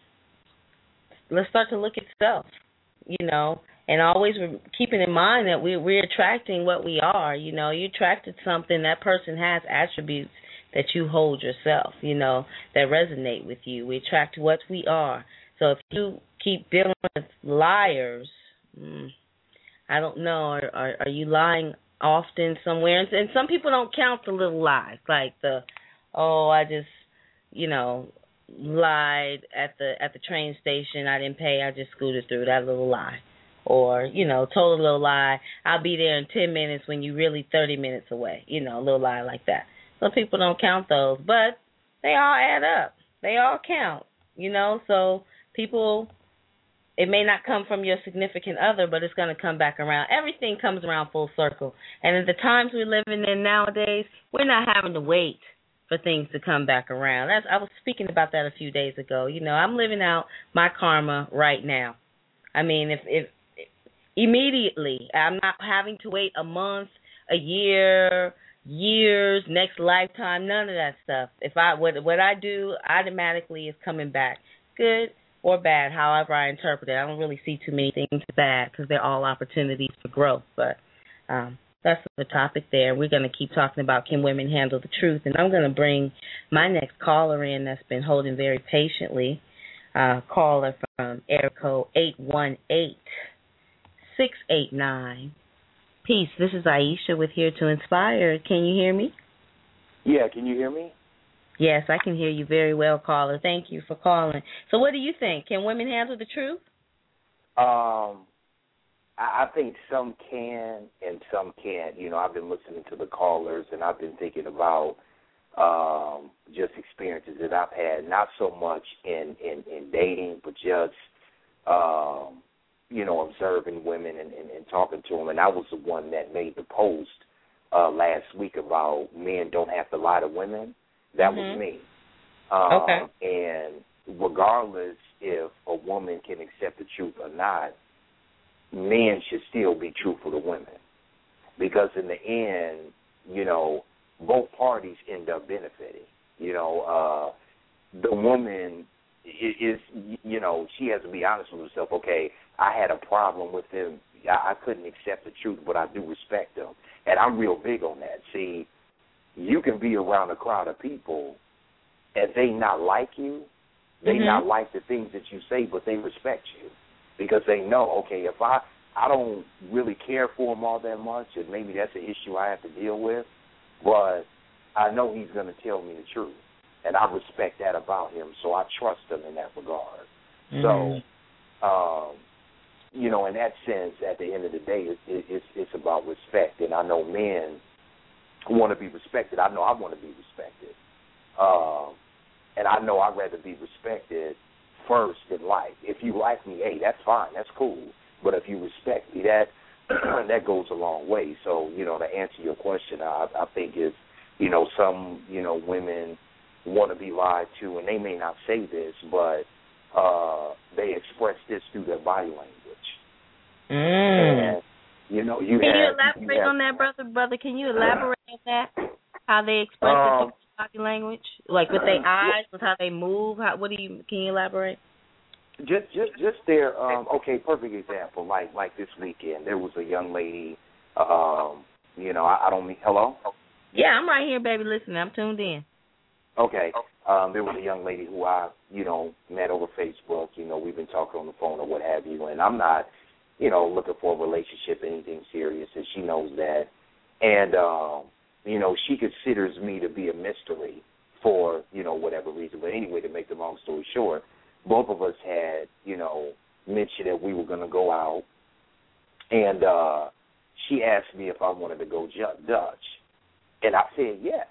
let's start to look at self, you know, and always keeping in mind that we, we're attracting what we are. You know, you attracted something, that person has attributes that you hold yourself, you know, that resonate with you. We attract what we are. So if you keep dealing with liars, mm, I don't know, are, are, are you lying often somewhere? And, and some people don't count the little lies, like the, oh, I just, you know, lied at the at the train station. I didn't pay. I just scooted through. That little lie. Or, you know, told a little lie. I'll be there in ten minutes when you're really thirty minutes away. You know, a little lie like that. Some people don't count those, but they all add up. They all count, you know. So people, it may not come from your significant other, but it's going to come back around. Everything comes around full circle. And at the times we're living in nowadays, we're not having to wait for things to come back around. That's, I was speaking about that a few days ago. You know, I'm living out my karma right now. I mean, if, if immediately, I'm not having to wait a month, a year, years, next lifetime, none of that stuff. If I what what I do automatically is coming back, good or bad, however I interpret it. I don't really see too many things bad, because they're all opportunities for growth. But um, that's the topic there. We're going to keep talking about, can women handle the truth? And I'm going to bring my next caller in that's been holding very patiently. Uh, caller from area code eight one eight, six eight nine. Peace. This is Aisha with Here to Inspire. Can you hear me? Yeah, can you hear me? Yes, I can hear you very well, caller. Thank you for calling. So what do you think? Can women handle the truth? Um, I think some can and some can't. You know, I've been listening to the callers, and I've been thinking about um, just experiences that I've had, not so much in, in, in dating, but just, um, you know, observing women and, and, and talking to them. And I was the one that made the post uh, last week about men don't have to lie to women. That mm-hmm. was me. Um, okay. And regardless if a woman can accept the truth or not, men should still be truthful to women. Because in the end, you know, both parties end up benefiting. You know, uh, the woman is, you know, she has to be honest with herself. Okay, I had a problem with him. I couldn't accept the truth, but I do respect him. And I'm real big on that. See, you can be around a crowd of people and they not like you. They mm-hmm. not like the things that you say, but they respect you because they know, okay, if I, I don't really care for him all that much, and maybe that's an issue I have to deal with, but I know he's going to tell me the truth, and I respect that about him, so I trust him in that regard. Mm-hmm. So, um, you know, in that sense, at the end of the day, it, it, it's, it's about respect, and I know men want to be respected. I know I want to be respected. Um, and I know I'd rather be respected first in life. If you like me, hey, that's fine. That's cool. But if you respect me, that that goes a long way. So, you know, to answer your question, I, I think is, you know, some, you know, women want to be lied to, and they may not say this, but uh, they express this through their body language. Mm. And, you know, you Can have, you elaborate you have, on that, brother? Brother, can you elaborate on that? How they express um, it through body language, like with their eyes, with how they move. How, what do you? Can you elaborate? just just just there. Um, okay, perfect example. Like like this weekend, there was a young lady. Um, you know, I, I don't mean hello. Yeah, I'm right here, baby. Listen, I'm tuned in. Okay. Um, there was a young lady who I, you know, met over Facebook. You know, we've been talking on the phone or what have you, and I'm not, you know, looking for a relationship, anything serious, and she knows that. And, um, you know, she considers me to be a mystery for, you know, whatever reason. But anyway, to make the long story short, both of us had, you know, mentioned that we were going to go out, and uh, she asked me if I wanted to go ju- Dutch, and I said yes.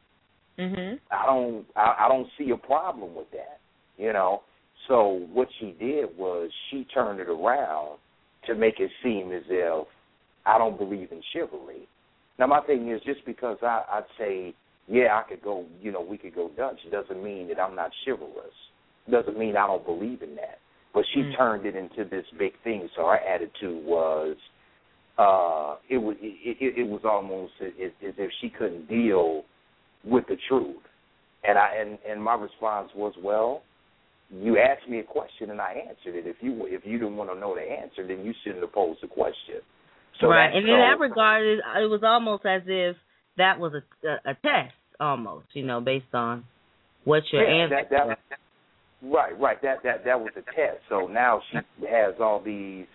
Mhm. I don't I, I don't see a problem with that, you know. So what she did was she turned it around to make it seem as if I don't believe in chivalry. Now my thing is, just because I, I'd say, yeah, I could go, you know, we could go Dutch, doesn't mean that I'm not chivalrous. Doesn't mean I don't believe in that. But she mm. turned it into this big thing. So her attitude was, uh, it was it, it, it was almost as, as if she couldn't deal with the truth. And I and, and my response was, well, you asked me a question and I answered it. If you if you didn't want to know the answer, then you shouldn't have posed the question. So right, and so, in that regard, it, it was almost as if that was a, a, a test, almost, you know, based on what your yeah, answer that, that, was. Right, right. That that that was a test. So now she has all these,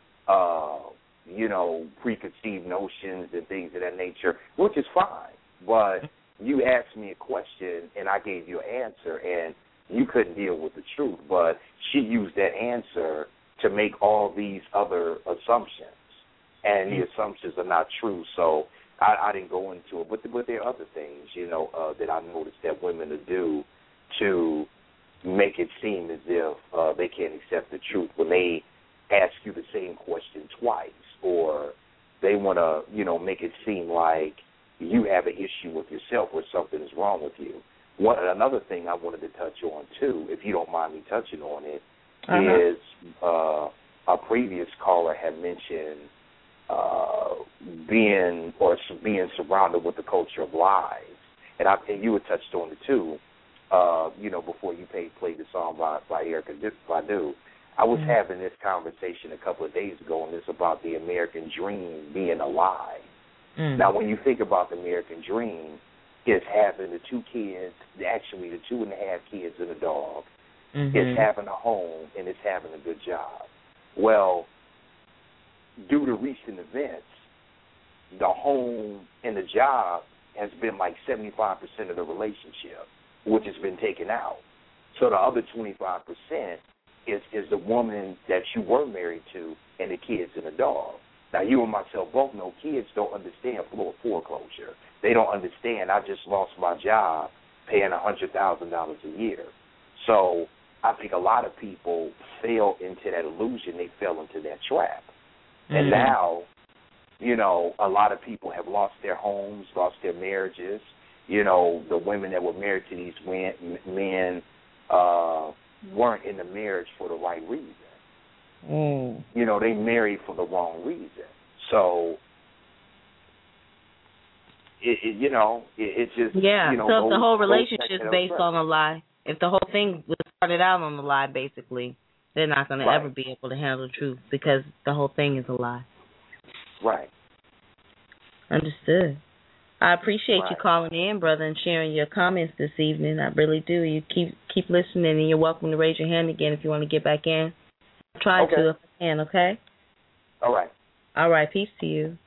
uh, you know, preconceived notions and things of that nature, which is fine. But you asked me a question and I gave you an answer, and you couldn't deal with the truth. But she used that answer to make all these other assumptions, and the assumptions are not true. So I, I didn't go into it. But, but there are other things, you know, uh, that I noticed that women do to make it seem as if uh, they can't accept the truth when they ask you the same question twice, or they want to, you know, make it seem like you have an issue with yourself or something is wrong with you. One another thing I wanted to touch on too, if you don't mind me touching on it, uh-huh. is uh, a previous caller had mentioned uh, being or being surrounded with the culture of lies, and I and you had touched on it too. Uh, you know, before you played play the song by by Erykah Badu, I was mm-hmm. having this conversation a couple of days ago, and it's about the American dream being a lie. Mm-hmm. Now, when you think about the American dream, it's having the two kids, actually the two and a half kids and a dog. Mm-hmm. It's having a home, and it's having a good job. Well, due to recent events, the home and the job has been like seventy-five percent of the relationship, which has been taken out. So the other twenty-five percent is, is the woman that you were married to and the kids and the dog. Now, you and myself both know kids don't understand foreclosure. They don't understand I just lost my job paying one hundred thousand dollars a year. So I think a lot of people fell into that illusion. They fell into that trap. Mm-hmm. And now, you know, a lot of people have lost their homes, lost their marriages. You know, the women that were married to these men uh, weren't in the marriage for the right reason. Mm. You know, they married for the wrong reason. So, it, it, you know, it, it just, yeah. you know. So if the whole relationship is based on a lie, if the whole thing was started out on a lie, basically, they're not going right. to ever be able to handle the truth because the whole thing is a lie. Right. Understood. I appreciate right. you calling in, brother, and sharing your comments this evening. I really do. You keep keep listening, and you're welcome to raise your hand again if you want to get back in. Try okay. to if I can, okay? All right. All right. Peace to you.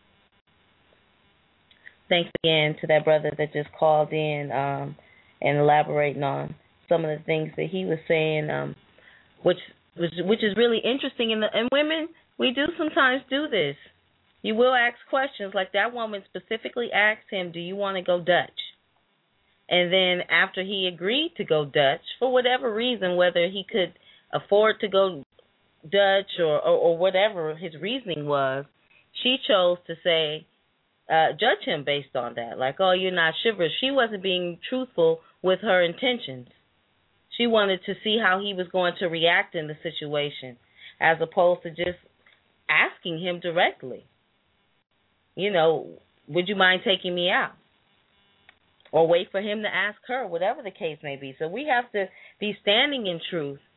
Thanks again to that brother that just called in um, and elaborating on some of the things that he was saying, um, which, which which is really interesting. And, the, and women, we do sometimes do this. You will ask questions, like that woman specifically asked him, do you want to go Dutch? And then after he agreed to go Dutch, for whatever reason, whether he could afford to go Dutch or, or, or whatever his reasoning was, she chose to say, uh, judge him based on that. Like, oh, you're not chivalrous. She wasn't being truthful with her intentions. She wanted to see how he was going to react in the situation, as opposed to just asking him directly. You know, would you mind taking me out? Or wait for him to ask her, whatever the case may be. So we have to be standing in truth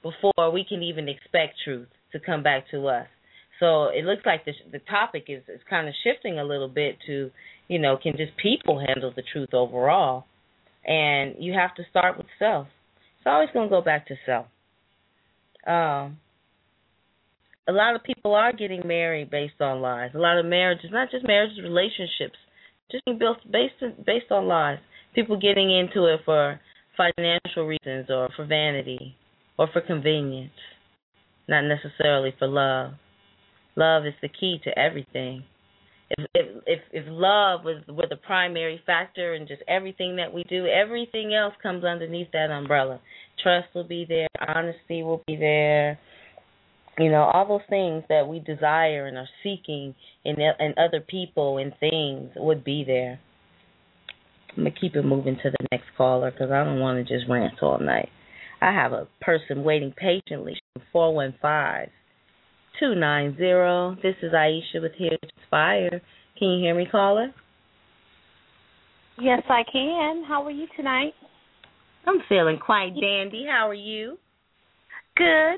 before we can even expect truth to come back to us. So it looks like the the topic is, is kind of shifting a little bit to, you know, can just people handle the truth overall? And you have to start with self. It's always going to go back to self. Um, a lot of people are getting married based on lies. A lot of marriages, not just marriages, relationships, just being built based based on lies. People getting into it for financial reasons or for vanity or for convenience, not necessarily for love. Love is the key to everything. If if if, if love was were the primary factor in just everything that we do, everything else comes underneath that umbrella. Trust will be there, honesty will be there. You know, all those things that we desire and are seeking in in other people and things would be there. I'm going to keep it moving to the next caller because I don't want to just rant all night. I have a person waiting patiently, four one five, two nine zero. This is Aisha with Here to Inspire. Can you hear me, caller? Yes, I can. How are you tonight? I'm feeling quite dandy. How are you? Good.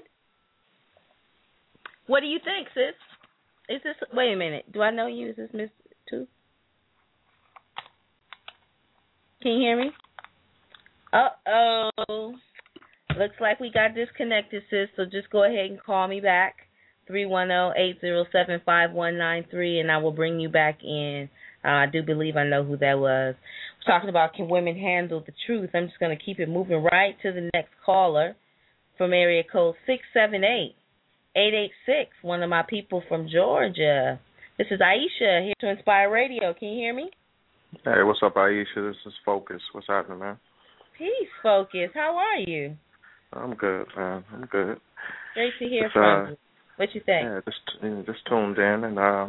What do you think, sis? Is this, wait a minute, do I know you? Is this Miss Two? Can you hear me? Uh-oh. Looks like we got disconnected, sis, so just go ahead and call me back, three one zero, eight zero seven, five one nine three, and I will bring you back in. Uh, I do believe I know who that was. We're talking about can women handle the truth. I'm just going to keep it moving right to the next caller from area code six seven eight, eight eight six, one of my people from Georgia. This is Aisha, here to Inspire Radio. Can you hear me? Hey, what's up, Aisha? This is Focus. What's happening, man? Peace, Focus. How are you? I'm good, man. I'm good. Great to hear just, from uh, you. What you think? Yeah, just you know, just tuned in, and uh,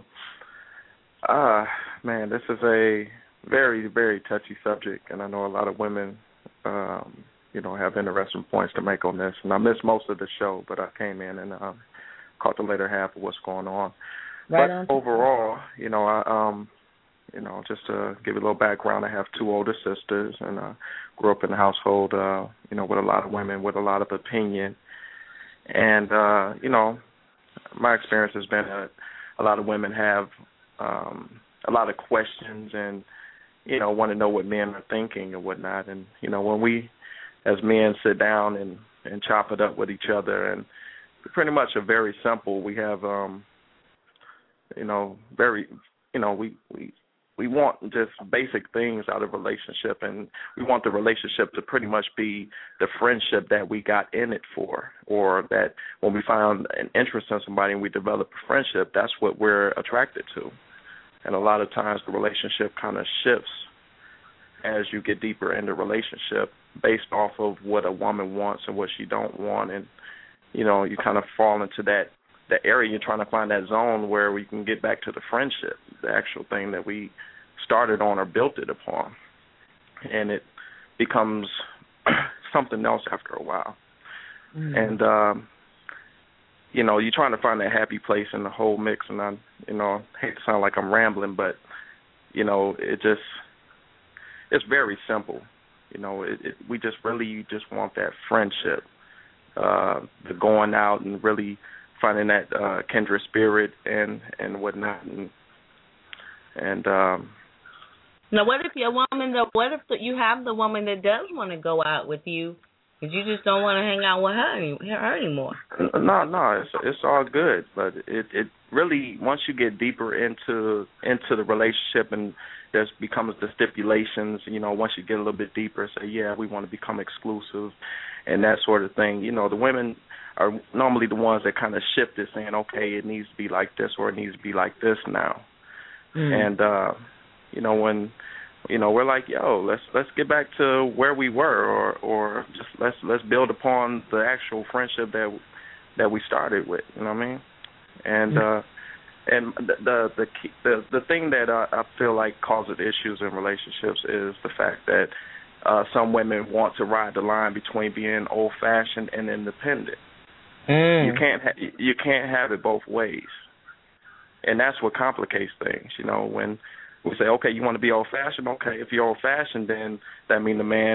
uh, man, this is a very, very touchy subject, and I know a lot of women, um, you know, have interesting points to make on this. And I missed most of the show, but I came in and um, caught the later half of what's going on. Right but on. Overall, you know, I um. You know, just to give you a little background, I have two older sisters, and uh, grew up in a household, uh, you know, with a lot of women with a lot of opinion. And, uh, you know, my experience has been that a lot of women have um, a lot of questions and, you know, want to know what men are thinking and whatnot. And, you know, when we as men sit down and, and chop it up with each other, and pretty much are very simple. We have, um, you know, very, you know, we, we, We want just basic things out of a relationship, and we want the relationship to pretty much be the friendship that we got in it for, or that when we find an interest in somebody and we develop a friendship, that's what we're attracted to. And a lot of times the relationship kind of shifts as you get deeper in the relationship based off of what a woman wants and what she don't want, and, you know, you kind of fall into that the area you're trying to find that zone where we can get back to the friendship, the actual thing that we started on or built it upon. And it becomes something else after a while. Mm-hmm. And, um, you know, you're trying to find that happy place in the whole mix. And I, you know, hate to sound like I'm rambling, but, you know, it just, it's very simple. You know, it, it, we just really just want that friendship, uh, the going out and really finding that uh, kindred spirit and, and whatnot, and, and um, now, what if your woman? What if you have the woman that does want to go out with you, but you just don't want to hang out with her, any, her anymore? No, no, it's it's all good, but it it really, once you get deeper into into the relationship and there becomes the stipulations, you know, once you get a little bit deeper, say, yeah, we want to become exclusive, and that sort of thing. You know, the women are normally the ones that kind of shift it, saying, okay, it needs to be like this or it needs to be like this now. Mm. And, uh, you know, when, you know, we're like, yo, let's let's get back to where we were, or, or just let's let's build upon the actual friendship that that we started with, you know what I mean? And mm. uh, and the the the, key, the the thing that I, I feel like causes issues in relationships is the fact that uh, some women want to ride the line between being old-fashioned and independent. Mm. You can't ha- you can't have it both ways, and that's what complicates things. You know, when we say, okay, you want to be old-fashioned, okay, if you're old-fashioned, then that means the man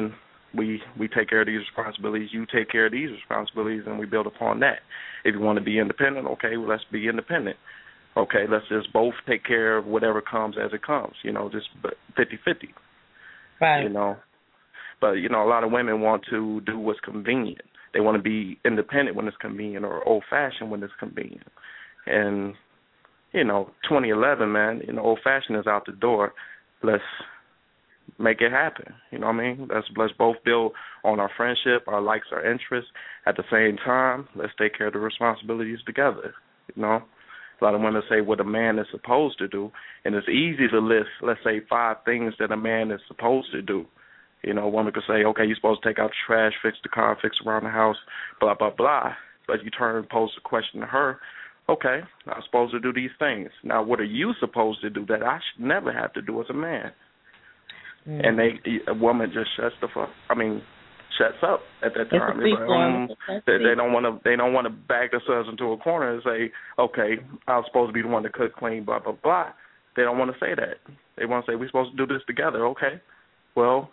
we we take care of these responsibilities, you take care of these responsibilities, and we build upon that. If you want to be independent, okay, well, let's be independent. Okay, let's just both take care of whatever comes as it comes, you know, just fifty-fifty. Right. You know, but, you know, a lot of women want to do what's convenient. They want to be independent when it's convenient or old-fashioned when it's convenient. And, you know, twenty eleven, man, you know, old-fashioned is out the door. Let's make it happen. You know what I mean? Let's, let's both build on our friendship, our likes, our interests. At the same time, let's take care of the responsibilities together, you know? A lot of women say what a man is supposed to do, and it's easy to list, let's say, five things that a man is supposed to do. You know, a woman could say, okay, you're supposed to take out the trash, fix the car, fix around the house, blah, blah, blah. But you turn and pose the question to her, okay, I'm supposed to do these things. Now, what are you supposed to do that I should never have to do as a man? Mm. And they, a woman just shuts the fuck, I mean, shuts up at that time. Like, um, they, they don't want to. They don't want to back themselves into a corner and say, "Okay, I'm supposed to be the one to cook, clean, blah blah blah." They don't want to say that. They want to say, "We're supposed to do this together." Okay, well,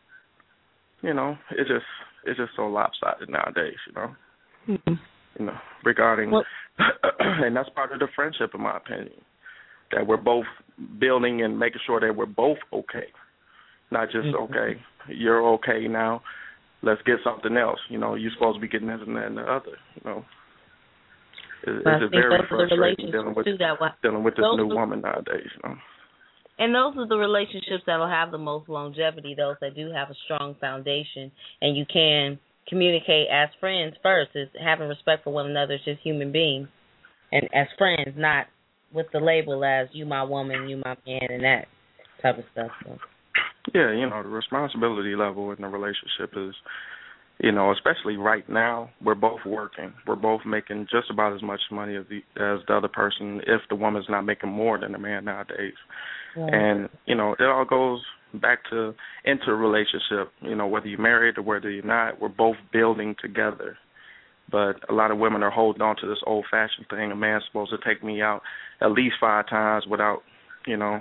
you know, it's just it's just so lopsided nowadays. You know, mm-hmm. you know, regarding, well, and that's part of the friendship, in my opinion, that we're both building and making sure that we're both okay, not just mm-hmm. okay. You're okay now. Let's get something else. You know, you're supposed to be getting this and that and the other. You know, it's, it's very frustrating dealing with dealing with this new woman nowadays. You know, and those are the relationships that will have the most longevity. Those that do have a strong foundation, and you can communicate as friends first. Is having respect for one another as just human beings, and as friends, not with the label as you my woman, you my man, and that type of stuff. So. Yeah, you know, the responsibility level in the relationship is, you know, especially right now, we're both working. We're both making just about as much money as the, as the other person if the woman's not making more than the man nowadays. Yeah. And, you know, it all goes back to into a relationship, you know, whether you're married or whether you're not, we're both building together. But a lot of women are holding on to this old-fashioned thing. A man's supposed to take me out at least five times without, you know,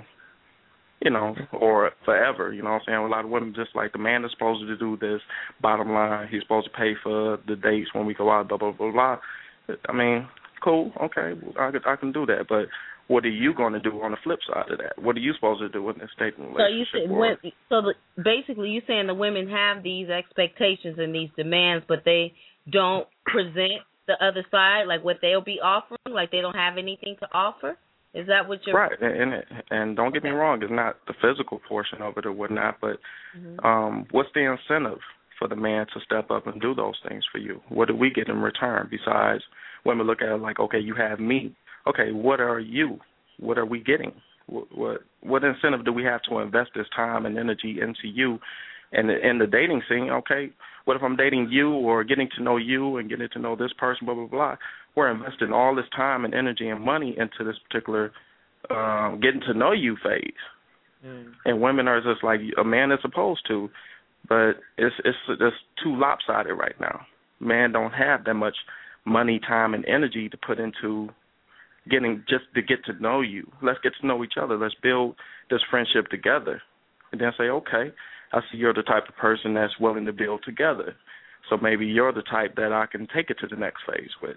you know, or forever, you know what I'm saying? A lot of women just like, the man is supposed to do this, bottom line, he's supposed to pay for the dates when we go out, blah, blah, blah, blah. I mean, cool, okay, I, I can do that, but what are you going to do on the flip side of that? What are you supposed to do in this dating relationship? So, you say, when, so the, basically you're saying the women have these expectations and these demands, but they don't present the other side, like what they'll be offering, like they don't have anything to offer? Is that what you're... Right, and and, and don't get me wrong, it's not the physical portion of it or whatnot, but mm-hmm. um, what's the incentive for the man to step up and do those things for you? What do we get in return besides women look at it like, okay, you have me. Okay, what are you? What are we getting? What what, what incentive do we have to invest this time and energy into you? And in the dating scene, okay, what if I'm dating you or getting to know you and getting to know this person, blah, blah, blah. We're investing all this time and energy and money into this particular um, getting to know you phase. Mm. And women are just like a man is supposed to, but it's, it's it's too lopsided right now. Men don't have that much money, time, and energy to put into getting just to get to know you. Let's get to know each other. Let's build this friendship together. And then say, okay, I see you're the type of person that's willing to build together. So maybe you're the type that I can take it to the next phase with,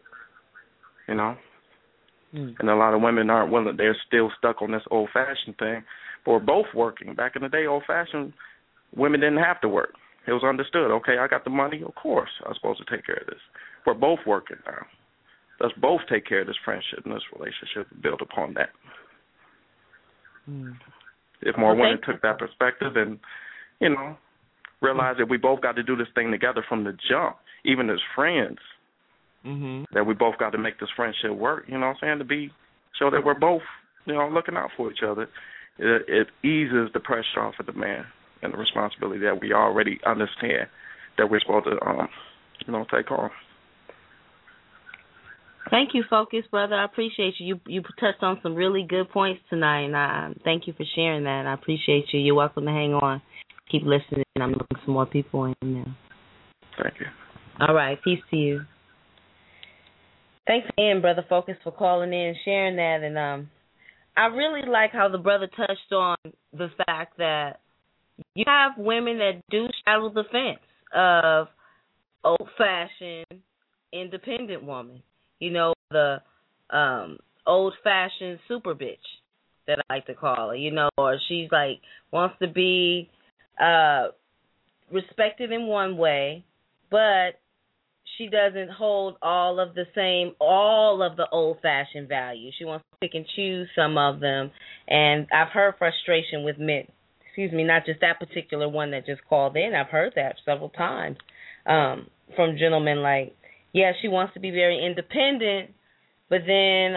you know? Mm. And a lot of women aren't willing. They're still stuck on this old-fashioned thing. But we're both working. Back in the day, old-fashioned, women didn't have to work. It was understood. Okay, I got the money. Of course I'm supposed to take care of this. We're both working now. Let's both take care of this friendship and this relationship and build upon that. Mm. If more well, women took that perspective and, you know, realize that we both got to do this thing together from the jump, even as friends, mm-hmm. that we both got to make this friendship work, you know what I'm saying, to be, show that we're both, you know, looking out for each other. It, it eases the pressure off of the man and the responsibility that we already understand that we're supposed to, um, you know, take on. Thank you, Focus, brother. I appreciate you. You you touched on some really good points tonight, and I thank you for sharing that. I appreciate you. You're welcome to hang on. Keep listening. I'm looking for more people in now. Thank you. All right. Peace to you. Thanks again, Brother Focus, for calling in and sharing that. And um, I really like how the brother touched on the fact that You have women that do straddle the fence of old-fashioned independent woman. You know, the um, old-fashioned super bitch that I like to call her. You know, or she's like wants to be uh, respected in one way, but she doesn't hold all of the same, all of the old-fashioned values. She wants to pick and choose some of them, and I've heard frustration with men. Excuse me, not just that particular one that just called in. I've heard that several times um, from gentlemen like, yeah, she wants to be very independent, but then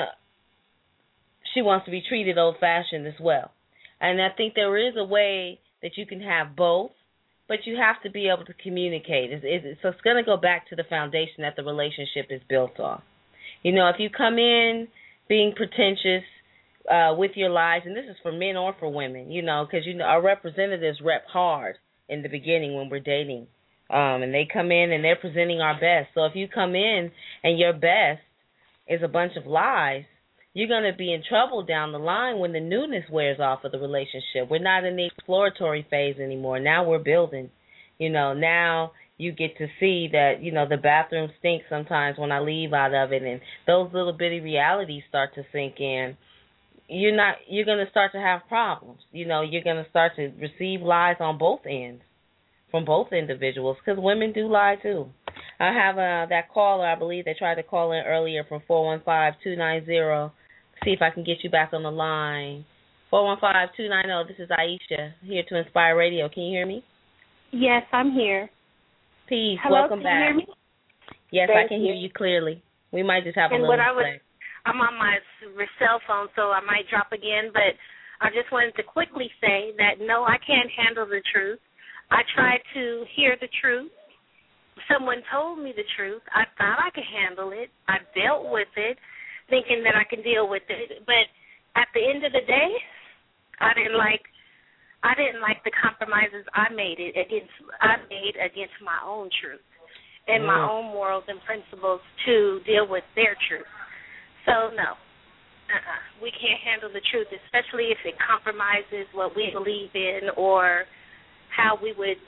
she wants to be treated old-fashioned as well. And I think there is a way that you can have both, but you have to be able to communicate. It's, it's, so it's going to go back to the foundation that the relationship is built on. You know, if you come in being pretentious uh, with your lies, and this is for men or for women, you know, because you know our representatives rep hard in the beginning when we're dating, um, and they come in and they're presenting our best. So if you come in and your best is a bunch of lies, you're going to be in trouble down the line when the newness wears off of the relationship. We're not in the exploratory phase anymore. Now we're building. You know, now you get to see that, you know, the bathroom stinks sometimes when I leave out of it, and those little bitty realities start to sink in. You're not. You're going to start to have problems. You know, you're going to start to receive lies on both ends from both individuals, because women do lie too. I have uh, that caller, I believe, they tried to call in earlier from four one five, two nine zero. See if I can get you back on the line. four one five, two nine zero, this is Aisha, here to Inspire Radio. Can you hear me? Yes, I'm here. Peace. Hello, Welcome can back. You hear me? Yes, Thank I can you. hear you clearly. We might just have and a little what I was, delay. I'm on my cell phone, so I might drop again, but I just wanted to quickly say that, no, I can't handle the truth. I tried to hear the truth. Someone told me the truth. I thought I could handle it. I dealt with it, thinking that I can deal with it. But at the end of the day, I didn't like I didn't like the compromises I made it against I made against my own truth and my Mm. own morals and principles to deal with their truth. So no. Uh-uh. We can't handle the truth, especially if it compromises what we believe in or how we would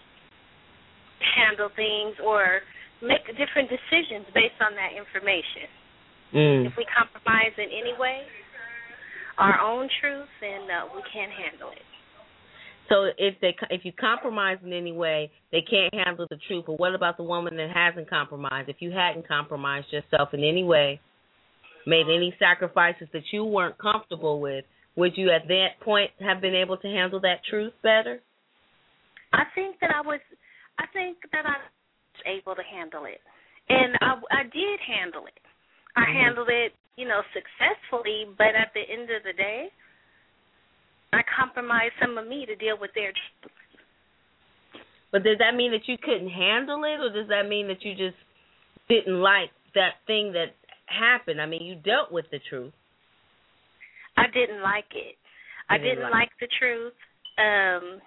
handle things or make different decisions based on that information. Mm. If we compromise in any way, our own truth, then uh, we can't handle it. So if they if you compromise in any way, they can't handle the truth. But what about the woman that hasn't compromised? If you hadn't compromised yourself in any way, made any sacrifices that you weren't comfortable with, would you at that point have been able to handle that truth better? I think that I was, I think that I was able to handle it, and I, I did handle it. I mm-hmm. handled it, you know, successfully. But at the end of the day, I compromised some of me to deal with their truth. But does that mean that you couldn't handle it, or does that mean that you just didn't like that thing that happened? I mean, you dealt with the truth. I didn't like it. You I didn't, didn't like, like the truth. Um,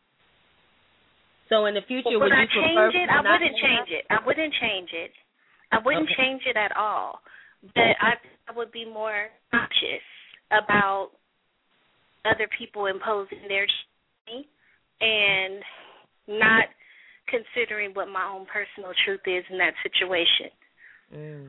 so in the future, would would you I change prefer it? I wouldn't change it. I wouldn't change it. I wouldn't okay. change it at all. But I, I would be more conscious about other people imposing their truth and not considering what my own personal truth is in that situation. Mm.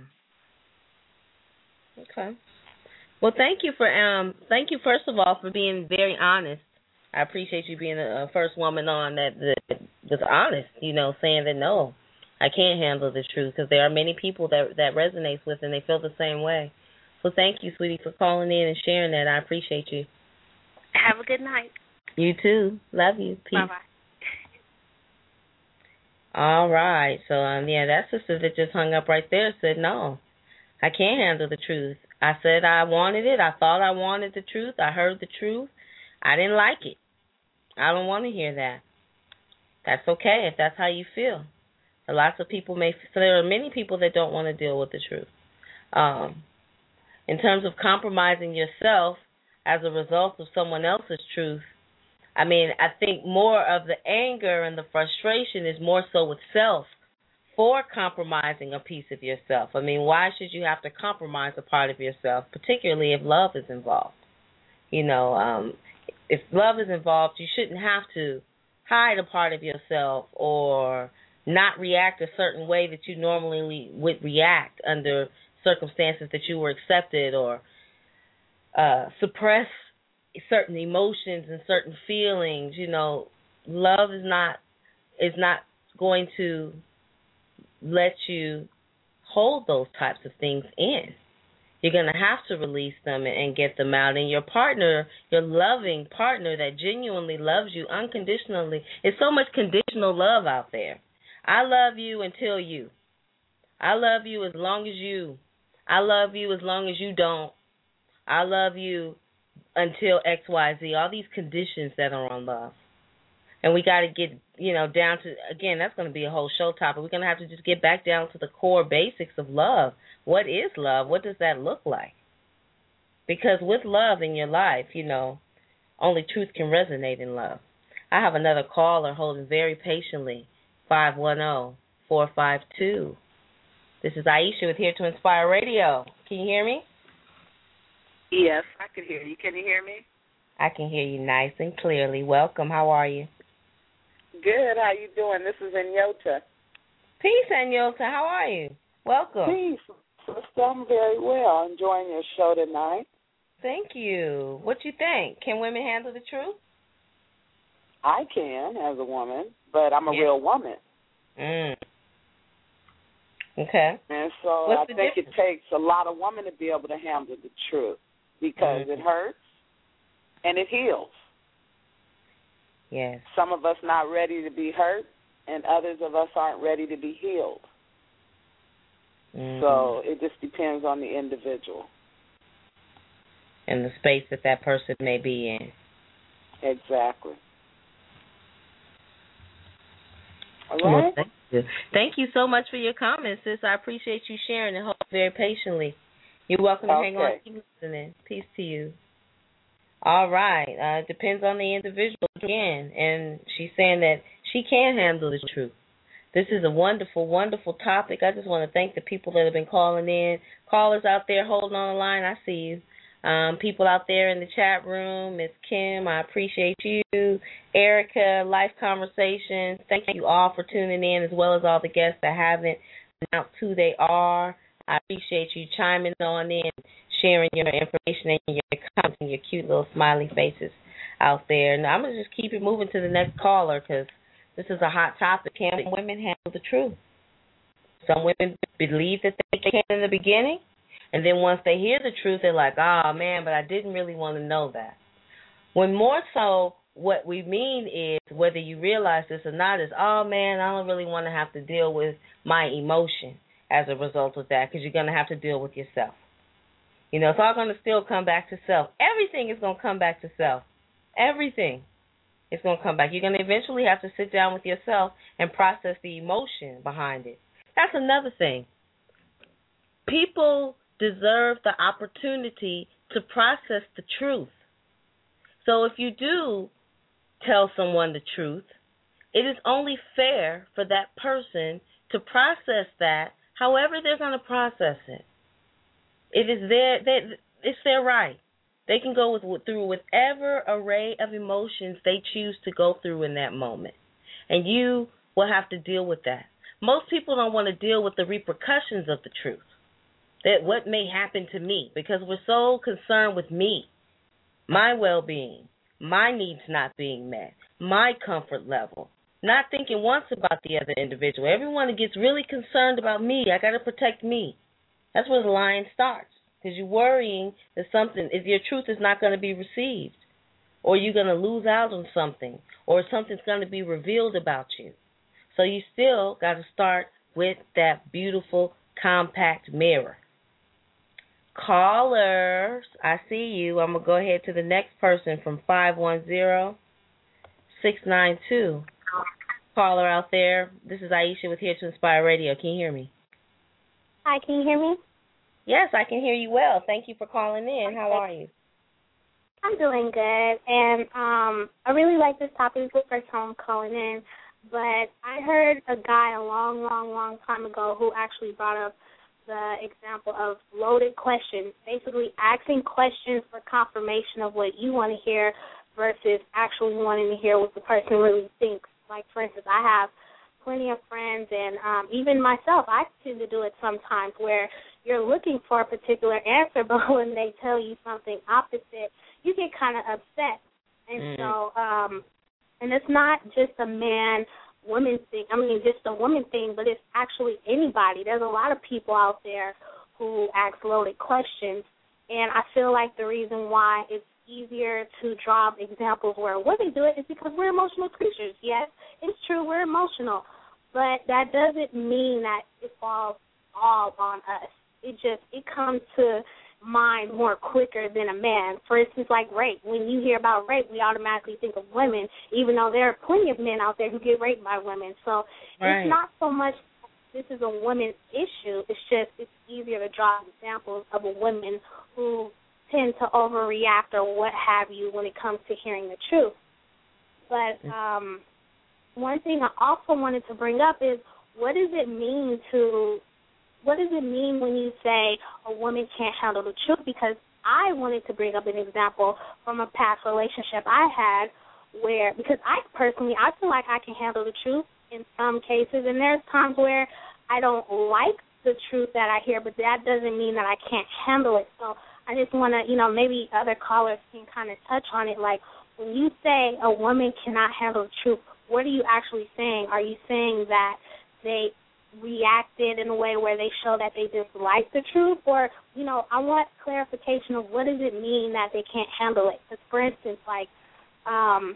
Okay. Well, thank you for um, thank you first of all for being very honest. I appreciate you being the first woman on that that was honest. You know, saying that no, I can't handle the truth, because there are many people that that resonates with and they feel the same way. So thank you, sweetie, for calling in and sharing that. I appreciate you. Have a good night. You too. Love you. Peace. Bye bye. All right. So um, yeah, that sister that just hung up right there said no, I can't handle the truth. I said I wanted it. I thought I wanted the truth. I heard the truth. I didn't like it. I don't want to hear that. That's okay if that's how you feel. Lots of people may, so there are many people that don't want to deal with the truth. Um, in terms of compromising yourself as a result of someone else's truth, I mean, I think more of the anger and the frustration is more so with self for compromising a piece of yourself. I mean, why should you have to compromise a part of yourself, particularly if love is involved? You know, um, if love is involved, you shouldn't have to hide a part of yourself or not react a certain way that you normally would react under circumstances that you were accepted, or uh, suppress certain emotions and certain feelings. You know, love is not is not going to let you hold those types of things in. You're going to have to release them and get them out. And your partner, your loving partner that genuinely loves you unconditionally, there's so much conditional love out there. I love you until you. I love you as long as you. I love you as long as you don't. I love you until X, Y, Z. All these conditions that are on love. And we got to get, you know, down to, again, that's going to be a whole show topic. We're going to have to just get back down to the core basics of love. What is love? What does that look like? Because with love in your life, you know, only truth can resonate in love. I have another caller holding very patiently, five one zero, four five two. This is Aisha with Here to Inspire Radio. Can you hear me? Yes, I can hear you. Can you hear me? I can hear you nice and clearly. Welcome. How are you? Good. How you doing? This is Anyota. Peace, Anyota. How are you? Welcome. Peace. Sister, I'm very well. Enjoying your show tonight. Thank you. What you think? Can women handle the truth? I can as a woman, but I'm a yeah. real woman. Mm. Okay. And so What's I think difference? it takes a lot of women to be able to handle the truth because mm-hmm. it hurts and it heals. Yes. Some of us not ready to be hurt, and others of us aren't ready to be healed. Mm-hmm. So it just depends on the individual. And the space that that person may be in. Exactly. All right. Well, thank you. Thank you so much for your comments, sis. I appreciate you sharing and hold very patiently. You're welcome to okay. hang on and keep listening. Peace to you. All right. Uh, it depends on the individual again. And she's saying that she can handle the truth. This is a wonderful, wonderful topic. I just want to thank the people that have been calling in. Callers out there holding on the line, I see you. Um, people out there in the chat room, Miss Kim, I appreciate you. Erica, Life Conversations, thank you all for tuning in, as well as all the guests that haven't announced who they are. I appreciate you chiming on in, sharing your information and your comments and your cute little smiley faces out there. Now, I'm going to just keep it moving to the next caller because this is a hot topic. Can women handle the truth? Some women believe that they can in the beginning, and then once they hear the truth, they're like, oh, man, but I didn't really want to know that. When more so what we mean is, whether you realize this or not, is, oh, man, I don't really want to have to deal with my emotion as a result of that, because you're going to have to deal with yourself. You know, it's all going to still come back to self. Everything is going to come back to self. Everything. It's going to come back. You're going to eventually have to sit down with yourself and process the emotion behind it. That's another thing. People deserve the opportunity to process the truth. So if you do tell someone the truth, it is only fair for that person to process that however they're going to process it. It is their, it's their right. They can go with, through whatever array of emotions they choose to go through in that moment. And you will have to deal with that. Most people don't want to deal with the repercussions of the truth, that what may happen to me, because we're so concerned with me, my well-being, my needs not being met, my comfort level, not thinking once about the other individual. Everyone gets really concerned about me. I got to protect me. That's where the lying starts, because you're worrying that something, if your truth is not going to be received, or you're going to lose out on something, or something's going to be revealed about you. So you still got to start with that beautiful, compact mirror. Callers, I see you. I'm going to go ahead to the next person from five one zero, six nine two. Caller out there, this is Aisha with Here to Inspire Radio. Can you hear me? Hi, can you hear me? Yes, I can hear you well. Thank you for calling in. How are you? I'm doing good, and um, I really like this topic. It's the first time I'm calling in, but I heard a guy a long, long, long time ago who actually brought up the example of loaded questions, basically asking questions for confirmation of what you want to hear, versus actually wanting to hear what the person really thinks. Like, for instance, I have plenty of friends, and um, even myself, I tend to do it sometimes, where you're looking for a particular answer, but when they tell you something opposite, you get kind of upset. And mm. so, um, and it's not just a man woman thing, I mean, just a woman thing, but it's actually anybody. There's a lot of people out there who ask loaded questions, and I feel like the reason why it's easier to draw examples where women do it is because we're emotional creatures. Yes, it's true, we're emotional, but that doesn't mean that it falls all on us. It just, it comes to mind more quicker than a man. For instance, like rape. When you hear about rape, we automatically think of women, even though there are plenty of men out there who get raped by women. So right. It's not so much this is a women's issue. It's just it's easier to draw examples of a woman who tend to overreact or what have you when it comes to hearing the truth. But um, one thing I also wanted to bring up is, what does it mean to What does it mean when you say a woman can't handle the truth? Because I wanted to bring up an example from a past relationship I had where, because I personally, I feel like I can handle the truth in some cases, and there's times where I don't like the truth that I hear, but that doesn't mean that I can't handle it. So I just want to, you know, maybe other callers can kind of touch on it. Like, when you say a woman cannot handle the truth, what are you actually saying? Are you saying that they reacted in a way where they show that they dislike the truth? Or, you know, I want clarification of what does it mean that they can't handle it. Because, for instance, like, um,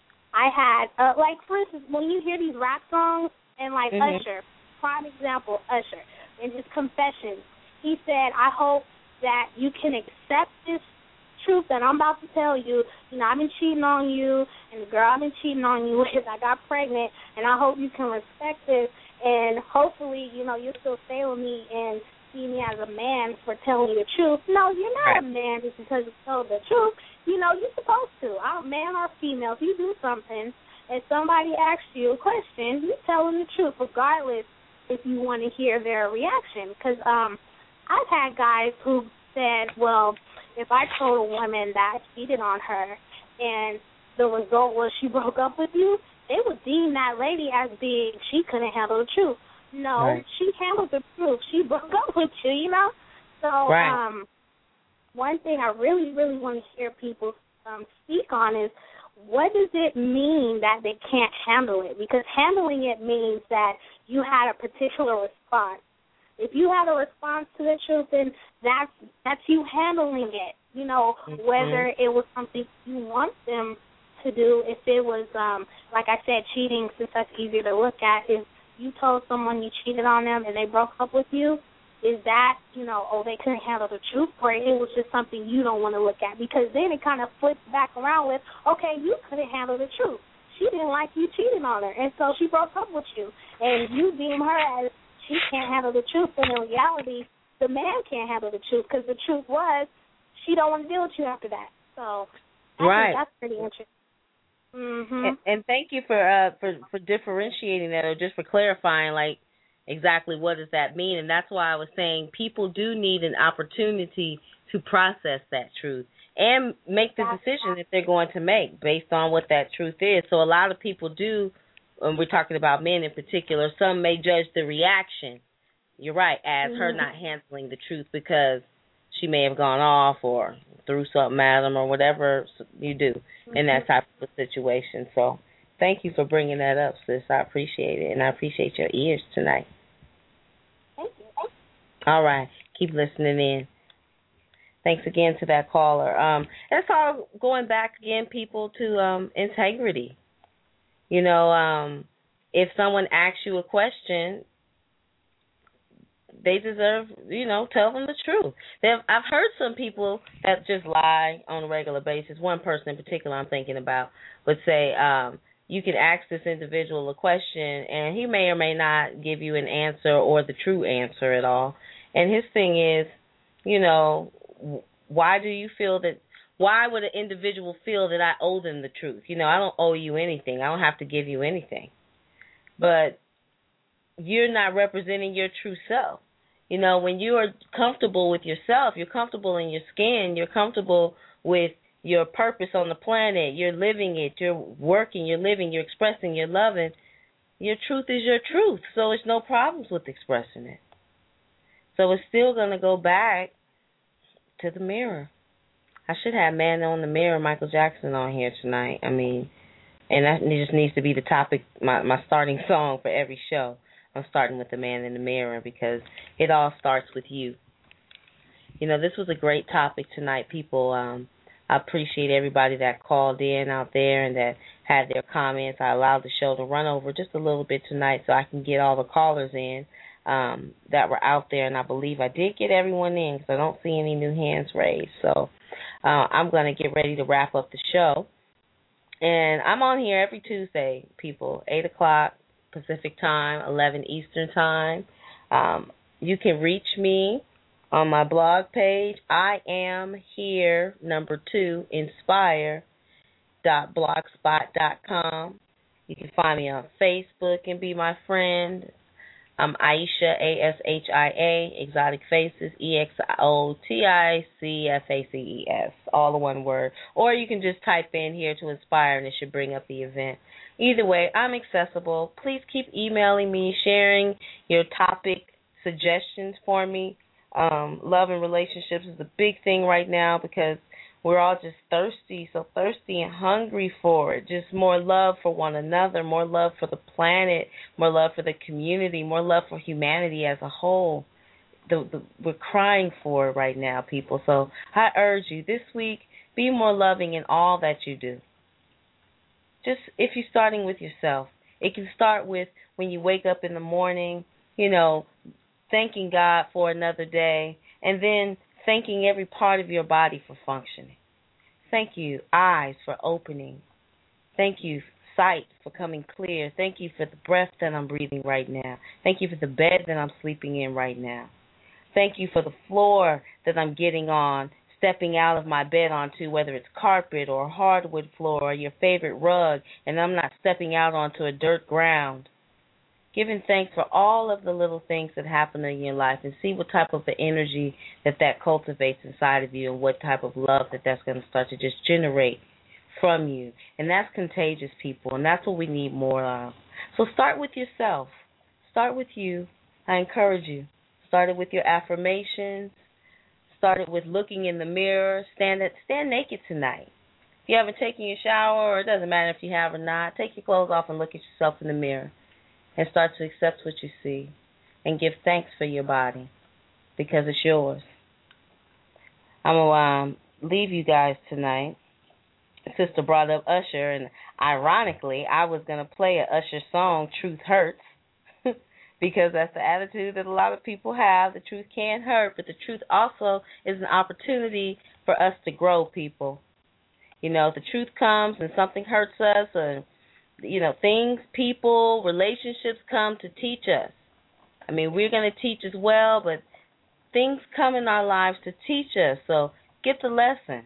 I had, uh, like, for instance, when you hear these rap songs, and, like, mm-hmm. Usher, prime example, Usher, in his Confessions, he said, I hope that you can accept this truth that I'm about to tell you. You know, I've been cheating on you, and the girl I've been cheating on you with, I got pregnant, and I hope you can respect this. And hopefully, you know, you'll still stay with me and see me as a man for telling you the truth. No, you're not right. a man just because you told the truth. You know, you're supposed to. I don't, man or female, if you do something and somebody asks you a question, you tell them the truth, regardless if you want to hear their reaction. Because um, I've had guys who said, well, if I told a woman that I cheated on her and the result was she broke up with you, they would deem that lady as being, she couldn't handle the truth. No, right. she handled the truth. She broke up with you, you know? So right. um, one thing I really, really want to hear people um, speak on is, what does it mean that they can't handle it? Because handling it means that you had a particular response. If you had a response to the truth, then that's, that's you handling it, you know, mm-hmm. whether it was something you want them to do. If it was, um, like I said, cheating, since that's easier to look at, if you told someone you cheated on them and they broke up with you, is that, you know, oh, they couldn't handle the truth, or it was just something you don't want to look at? Because then it kind of flips back around with, okay, you couldn't handle the truth. She didn't like you cheating on her, and so she broke up with you. And you deem her as she can't handle the truth, and in reality, the man can't handle the truth, because the truth was she don't want to deal with you after that. So I right. think that's pretty interesting. Mm-hmm. And, and thank you for uh for, for differentiating that, or just for clarifying, like, exactly what does that mean. And that's why I was saying people do need an opportunity to process that truth and make the decision that they're going to make based on what that truth is. So a lot of people do, and we're talking about men in particular, some may judge the reaction, you're right, as mm-hmm. her not handling the truth because she may have gone off or threw something at them or whatever you do mm-hmm. in that type of a situation. So thank you for bringing that up, sis. I appreciate it, and I appreciate your ears tonight. Thank you. All right. Keep listening in. Thanks again to that caller. Um, that's all going back again, people, to um, integrity. You know, um, if someone asks you a question, they deserve, you know, tell them the truth. They've, I've heard some people that just lie on a regular basis. One person in particular I'm thinking about would say, um, you can ask this individual a question, and he may or may not give you an answer or the true answer at all. And his thing is, you know, why do you feel that, why would an individual feel that I owe them the truth? You know, I don't owe you anything. I don't have to give you anything. But you're not representing your true self. You know, when you are comfortable with yourself, you're comfortable in your skin, you're comfortable with your purpose on the planet, you're living it, you're working, you're living, you're expressing, you're loving, your truth is your truth. So it's no problems with expressing it. So it's still going to go back to the mirror. I should have Man on the Mirror, Michael Jackson, on here tonight. I mean, and that just needs to be the topic, my, my starting song for every show. I'm starting with the Man in the Mirror because it all starts with you. You know, this was a great topic tonight, people. Um, I appreciate everybody that called in out there and that had their comments. I allowed the show to run over just a little bit tonight so I can get all the callers in um, that were out there, and I believe I did get everyone in because I don't see any new hands raised. So uh, I'm going to get ready to wrap up the show. And I'm on here every Tuesday, people, eight o'clock Pacific time, eleven Eastern time. Um, you can reach me on my blog page. I am here, number two, inspire dot blogspot dot com. You can find me on Facebook and be my friend. I'm Aisha, A S H I A, Exotic Faces, E X O T I C F A C E S, all the one word. Or you can just type in here to inspire and it should bring up the event. Either way, I'm accessible. Please keep emailing me, sharing your topic suggestions for me. Um, love and relationships is a big thing right now because we're all just thirsty, so thirsty and hungry for it. Just more love for one another, more love for the planet, more love for the community, more love for humanity as a whole. The, the, we're crying for it right now, people. So I urge you this week, be more loving in all that you do. Just if you're starting with yourself, it can start with when you wake up in the morning, you know, thanking God for another day, and then thanking every part of your body for functioning. Thank you, eyes, for opening. Thank you, sight, for coming clear. Thank you for the breath that I'm breathing right now. Thank you for the bed that I'm sleeping in right now. Thank you for the floor that I'm getting on, stepping out of my bed onto, whether it's carpet or hardwood floor or your favorite rug, and I'm not stepping out onto a dirt ground. Giving thanks for all of the little things that happen in your life and see what type of the energy that that cultivates inside of you and what type of love that that's going to start to just generate from you. And that's contagious, people, and that's what we need more of. So start with yourself. Start with you. I encourage you. Start it with your affirmations. Start it with looking in the mirror. Stand, at, stand naked tonight. If you haven't taken your shower, or it doesn't matter if you have or not, take your clothes off and look at yourself in the mirror. And start to accept what you see and give thanks for your body because it's yours. I'm going to um, leave you guys tonight. The sister brought up Usher, and ironically, I was going to play an Usher song, Truth Hurts, because that's the attitude that a lot of people have. The truth can hurt, but the truth also is an opportunity for us to grow, people. You know, if the truth comes and something hurts us, or you know, things, people, relationships come to teach us. I mean, we're going to teach as well, but things come in our lives to teach us. So get the lesson.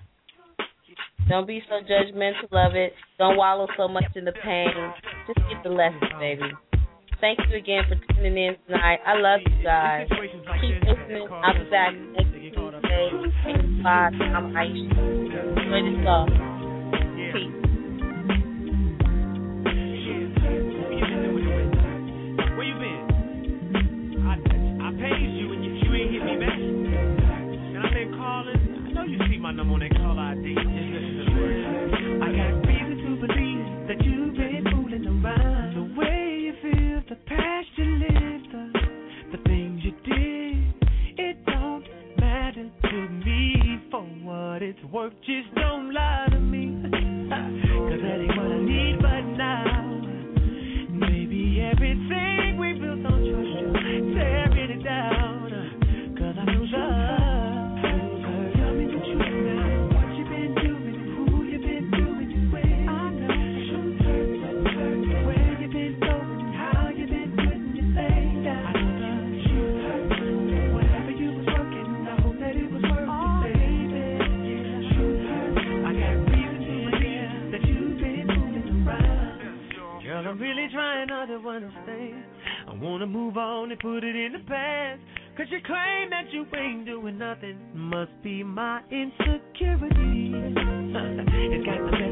Don't be so judgmental of it. Don't wallow so much in the pain. Just get the lesson, baby. Thank you again for tuning in tonight. I love you guys. Keep listening. I'll be back next Tuesday, eight o'clock. I'm Aisha. Enjoy the song. Peace. My number on that call I D. Just listen to the words. I got reason to believe that you've been fooling around. The way you feel, the past you lived, the, the things you did, it don't matter to me. For what it's worth, just don't lie to me. Cause that ain't what I need, but now maybe everything we built on trust, tearing it down. Cause I know love. I'm really trying not to understand. I wanna move on and put it in the past. Cause you claim that you ain't doing nothing. Must be my insecurity. It's got the